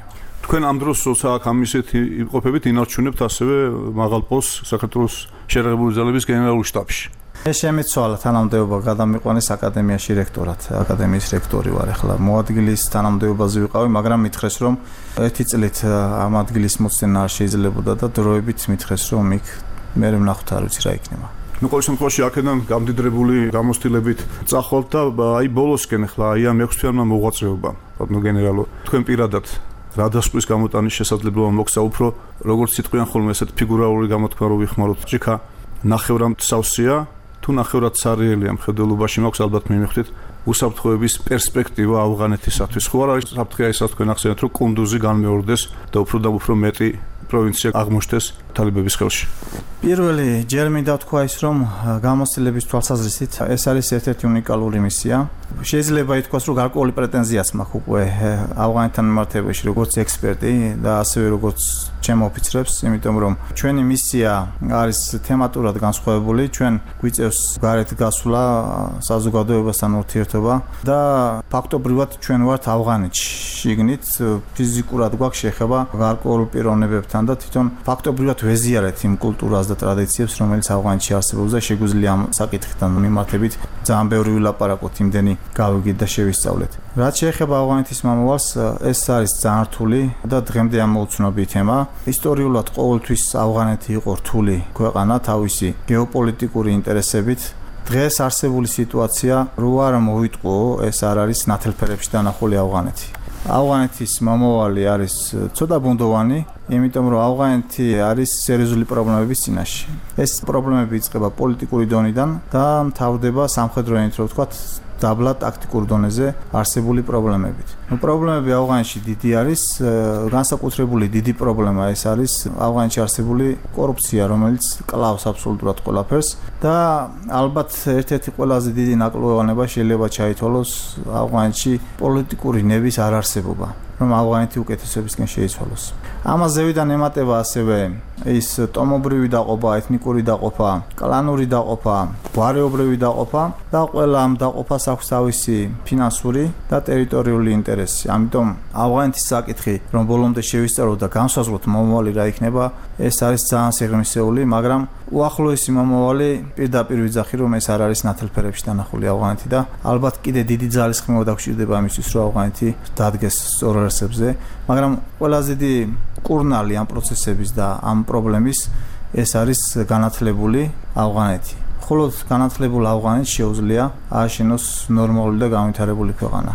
თქვენ ამ დროს როცა აქ ამისეთ იმყოფებით ინარჩუნებთ ასევე მაღალ პოსტს საქართველოს შეერთებული ძალების გენერალურ შტაბში. ეს შემეცვალა თანამდებობა გადამიყვანეს აკადემიაში რექტორად. აკადემიის რექტორი ვარ ახლა. მოადგილის თანამდებობაზე ვიყავი, მაგრამ მითხრეს რომ ერთი წლით ამ ადგილის მოცემა არ შეიძლებოდა და დროებით მითხრეს რომ იქ მე ვნახოთ არ ვიცი რა იქნება. ნუ ყოველ შემთხვევაში აქედან გამდიდრებული გამოცდილებით წახვალთ და აი ბოლოსკენ ახლა აი ამ 6 თვიანმა მოღვაწეობა, ბატონო გენერალო. თქვენ პირადად რა დასკვნის გამოტანის შესაძლებლობა მოგცა უფრო როგორც სიტყვიან ხოლმე ესეთ ფიგურალური გამოთქმა რო ვიხმაროთ ჭიქა ნახევრად სავსეა თუ ნახევრად სარეელია მხედველობაში მაქვს ალბათ მიმეხვდით უსაფრთხოების პერსპექტივა ავღანეთისათვის ხო არ არის საფრთხეა ისაც თქვენ ახსენეთ რომ კუნდუზი განმეორდეს და უფრო და უფრო მეტი პროვინცია აღმოჩნდეს თალიბების ხელში. პირველი ჯერ მინდა ვთქვა ის რომ გამოცდილების თვალსაზრისით ეს არის ერთ-ერთი უნიკალური მისია. შეიძლება ითქვას რომ გარკვეული პრეტენზიაც მაქვს უკვე ავღანეთთან მიმართებაში როგორც ექსპერტი და ასევე როგორც ჩემ ოფიცრებს, იმიტომ რომ ჩვენი მისია არის თემატურად განსხვავებული, ჩვენ გვიწევს გარეთ გასვლა საზოგადოებასთან ურთიერთობა და ფაქტობრივად ჩვენ ვართ ავღანეთში. შიგნით ფიზიკურად გვაქვს შეხება გარკვეულ პიროვნებებთან და თვითონ ფაქტობრივად ვეზიარეთ იმ კულტურას და ტრადიციებს, რომელიც ავღანეთში არსებობს და შეგვიძლია ამ საკითხთან მიმართებით ძალიან ბევრი ვილაპარაკოთ, იმდენი გავიგეთ და შევისწავლეთ. რაც შეეხება ავღანეთის მომავალს, ეს არის ძალიან რთული და დღემდე ამოუცნობი თემა. ისტორიულად ყოველთვის ავღანეთი იყო რთული ქვეყანა თავისი გეოპოლიტიკური ინტერესებით. დღეს არსებული სიტუაცია რო არ მოვიტყო, ეს არ არის ნათელფერებში დანახული ავღანეთი. ავღანეთის მომავალი არის ცოტა ბუნდოვანი, იმიტომ რომ ავღანეთი არის სერიოზული პრობლემების წინაშე. ეს პრობლემები იწყება პოლიტიკური დონიდან და მთავრდება სამხედრო ენით, რო ვთქვათ, დაბლა ტაქტიკურ დონეზე არსებული პრობლემებით. პრობლემები ავღანეთში დიდი არის, განსაკუთრებული დიდი პრობლემა ეს არის ავღანეთში არსებული კორუფცია, რომელიც კლავს აბსოლუტურად ყველაფერს და ალბათ ერთ-ერთი ყველაზე დიდი ნაკლოვანება შეიძლება ჩაითვალოს ავღანეთში პოლიტიკური ნების არარსებობა, რომ ავღანეთი უკეთესობისკენ შეიცვალოს. ამას ზევიდან ემატება ასევე ის ტომობრივი დაყოფა, ეთნიკური დაყოფა, კლანური დაყოფა, გვარეობრივი დაყოფა და ყველა ამ დაყოფას აქვს თავისი ფინანსური და ტერიტორიული ინტერესი. ამიტომ ავღანეთის საკითხი, რომ ბოლომდე შევისწავლოთ და განსაზღვროთ მომავალი რა იქნება, ეს არის ძალიან სიღრმისეული, მაგრამ უახლოესი მომავალი პირდაპირ ვიძახი, რომ ეს არ არის ნათელფერებში დანახული ავღანეთი და ალბათ კიდე დიდი ძალისხმევა დაგვჭირდება ამისთვის, რომ ავღანეთი დადგეს სწორ რსებზე, მაგრამ ყველაზე დიდი კურნალი ამ პროცესების და ამ პრობლემის ეს არის განათლებული ავღანეთი. მხოლოდ განათლებულ ავღანეთს შეუძლია ააშენოს ნორმალური და განვითარებული ქვეყანა.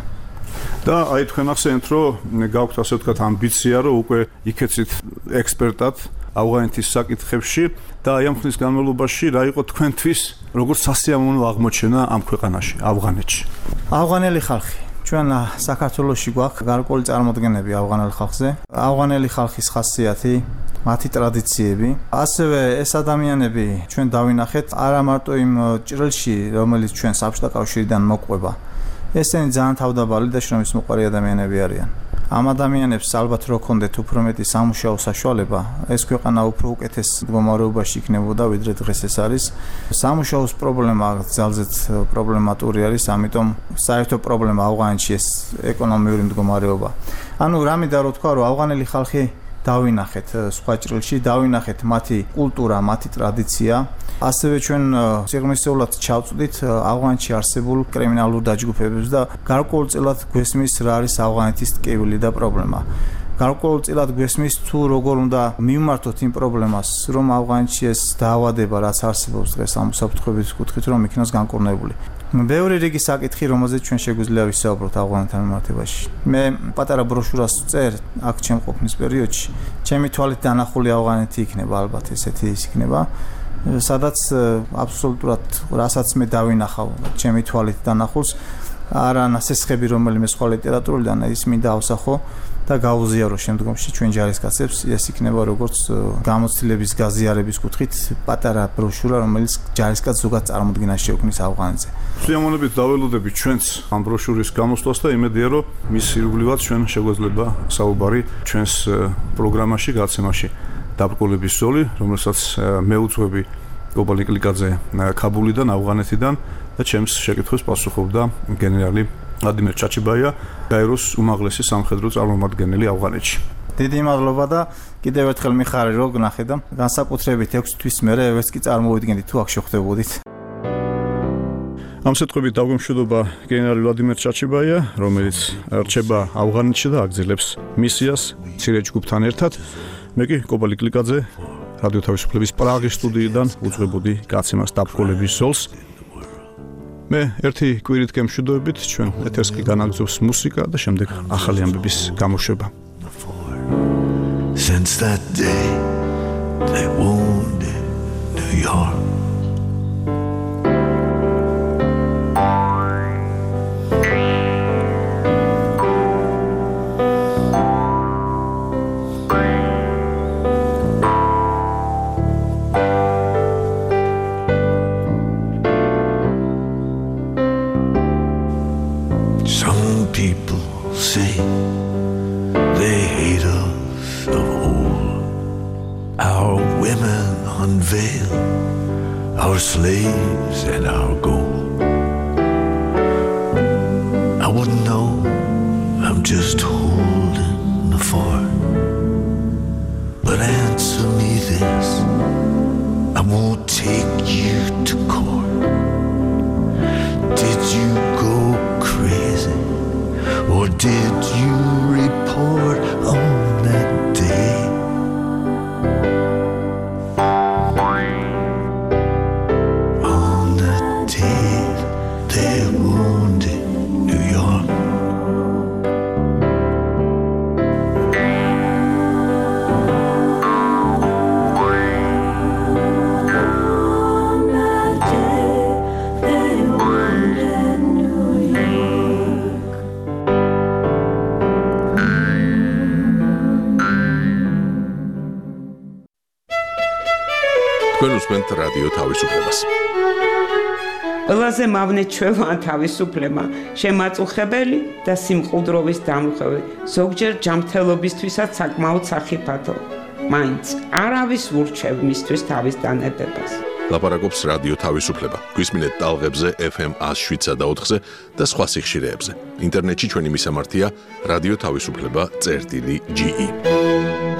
და აი თქვენ ახსენეთ, რომ გაქვთ ასე ვთქვათ ამბიცია, რომ უკვე იქეცით ექსპერტად ავღანეთის საკითხებში და აი ამ ხნის განმავლობაში რა იყო თქვენთვის როგორც სასიამოვნო აღმოჩენა ამ ქვეყანაში, ავღანეთში? ავღანელი ხალხი ჩვენ საქართველოში გვაქვს გარკვეული წარმოდგენები ავღანელ ხალხზე. ავღანელი ხალხის ხასიათი, მათი ტრადიციები, ასევე ეს ადამიანები ჩვენ დავინახეთ არა მარტო იმ ჭრილში, რომელიც ჩვენ საბჭოთა კავშირიდან მოყვება. ესენი ძალიან თავდაბალი და შრომის მოყვარე ადამიანები არიან. ამ ადამიანებს ალბათ რო ქონდეთ უფრო მეტი სამუშაო საშუალება, ეს ქვეყანა უფრო უკეთეს მდგომარეობაში იქნებოდა, ვიდრე დღეს ეს არის. სამუშაოს პრობლემა ძალზედ პრობლემატური არის, ამიტომ საერთო პრობლემა ავღანეთში ეს ეკონომიური მდგომარეობა. ანუ რამე და რო თქვა, რომ ავღანელი ხალხი დავინახეთ სხვა ჭრილში, დავინახეთ მათი კულტურა, მათი ტრადიცია. ასევე ჩვენ სიღრმისეულად ჩავწვდით ავღანეთში არსებულ კრიმინალურ დაჯგუფებებს და გარკვეულწილად გვესმის რა არის ავღანეთის ტკივილი და პრობლემა. გარკვეულწილად გვესმის თუ როგორ უნდა მივმართოთ იმ პრობლემას, რომ ავღანეთში ეს დაავადება, რაც არსებობს დღეს ამ უსაფრთხოების კუთხით, რომ იქნას განკურნებული. ბევრი რიგი საკითხი, რომელზეც ჩვენ შეგვიძლია ვისაუბროთ ავღანეთთან მიმართებაში. მე პატარა ბროშურას წერ აქ ჩემ ყოფნის პერიოდში, ჩემი თვალით დანახული ავღანეთი იქნება, ალბათ ესეთი ის იქნება, სადაც აბსოლუტურად რასაც მე დავინახავ ჩემი თვალით დანახულს, არა ნასესხები რომელიმე სხვა ლიტერატურიდან ის მინდა ავსახო და გაუზიარო შემდგომში ჩვენ ჯარისკაცებს, ეს იქნება როგორც გამოცდილების გაზიარების კუთხით პატარა ბროშურა, რომელიც ჯარისკაც ზოგად წარმოდგენას შეუქმნის ავღანეთზე. სიამოვნებით დაველოდებით ჩვენს ამ ბროშურის გამოსვლას და იმედია, რომ მის ირგვლივად ჩვენ შეგვეძლება საუბარი ჩვენს პროგრამაში, გაცემაში დაბრკოლების ზოლი, რომელსაც მე უძღვები გოგა ნიკლიკაძე ქაბულიდან, ავღანეთიდან და ჩემს შეკითხვას პასუხობდა გენერალი ვლადიმერ ჩაჩიბაია, გაეროს უმაღლესი სამხედრო წარმომადგენელი ავღანეთში. დიდი მადლობა და კიდევ ერთხელ მიხარი რომ გნახე და განსაკუთრებით 6 თვის მერე ვერც კი წარმოვიდგენდი თუ აქ შეხვდებოდით. ამ სიტყვებით დაგვემშვიდობა გენერალი ვლადიმერ ჩაჩიბაია, რომელიც რჩება ავღანეთში და აგრძელებს მისიას მცირე ჯგუფთან ერთად. მე კი კობალი კლიკაძე რადიო თავისუფლების პრაღის სტუდიიდან უძღვებოდი გაცემას დაბრკოლების ზოლს. მე ერთი კვირით გემშვიდობებით, ჩვენ ეთერს კი განაგრძობს მუსიკა და შემდეგ ახალი ამბების გამოშვება. Since that day they wounded New York. Some people say they hate us of old. Our women unveil our slaves and our gold. I wouldn't know, I'm just holding the fort. But answer me this, I won't take you to court. Did you go crazy, or did you report on that day? On that day they wounded New York. თქვენ უსმენთ რადიო თავისუფლებას. ყველაზე მავნე ჩვევაა თავისუფლება, შემაწუხებელი და სიმყუდროვის დამხევი, ზოგჯერ ჯანმრთელობისთვისაც საკმაოდ სახიფათო. მაინც არავის ურჩევ მისთვის თავის დანებებას. ლაპარაკობს რადიო თავისუფლება. გვისმინეთ ტალღებზე FM 107.4-ზე და სხვა სიხშირეებზე. ინტერნეტში ჩვენი მისამართია რადიო თავისუფლება.ge.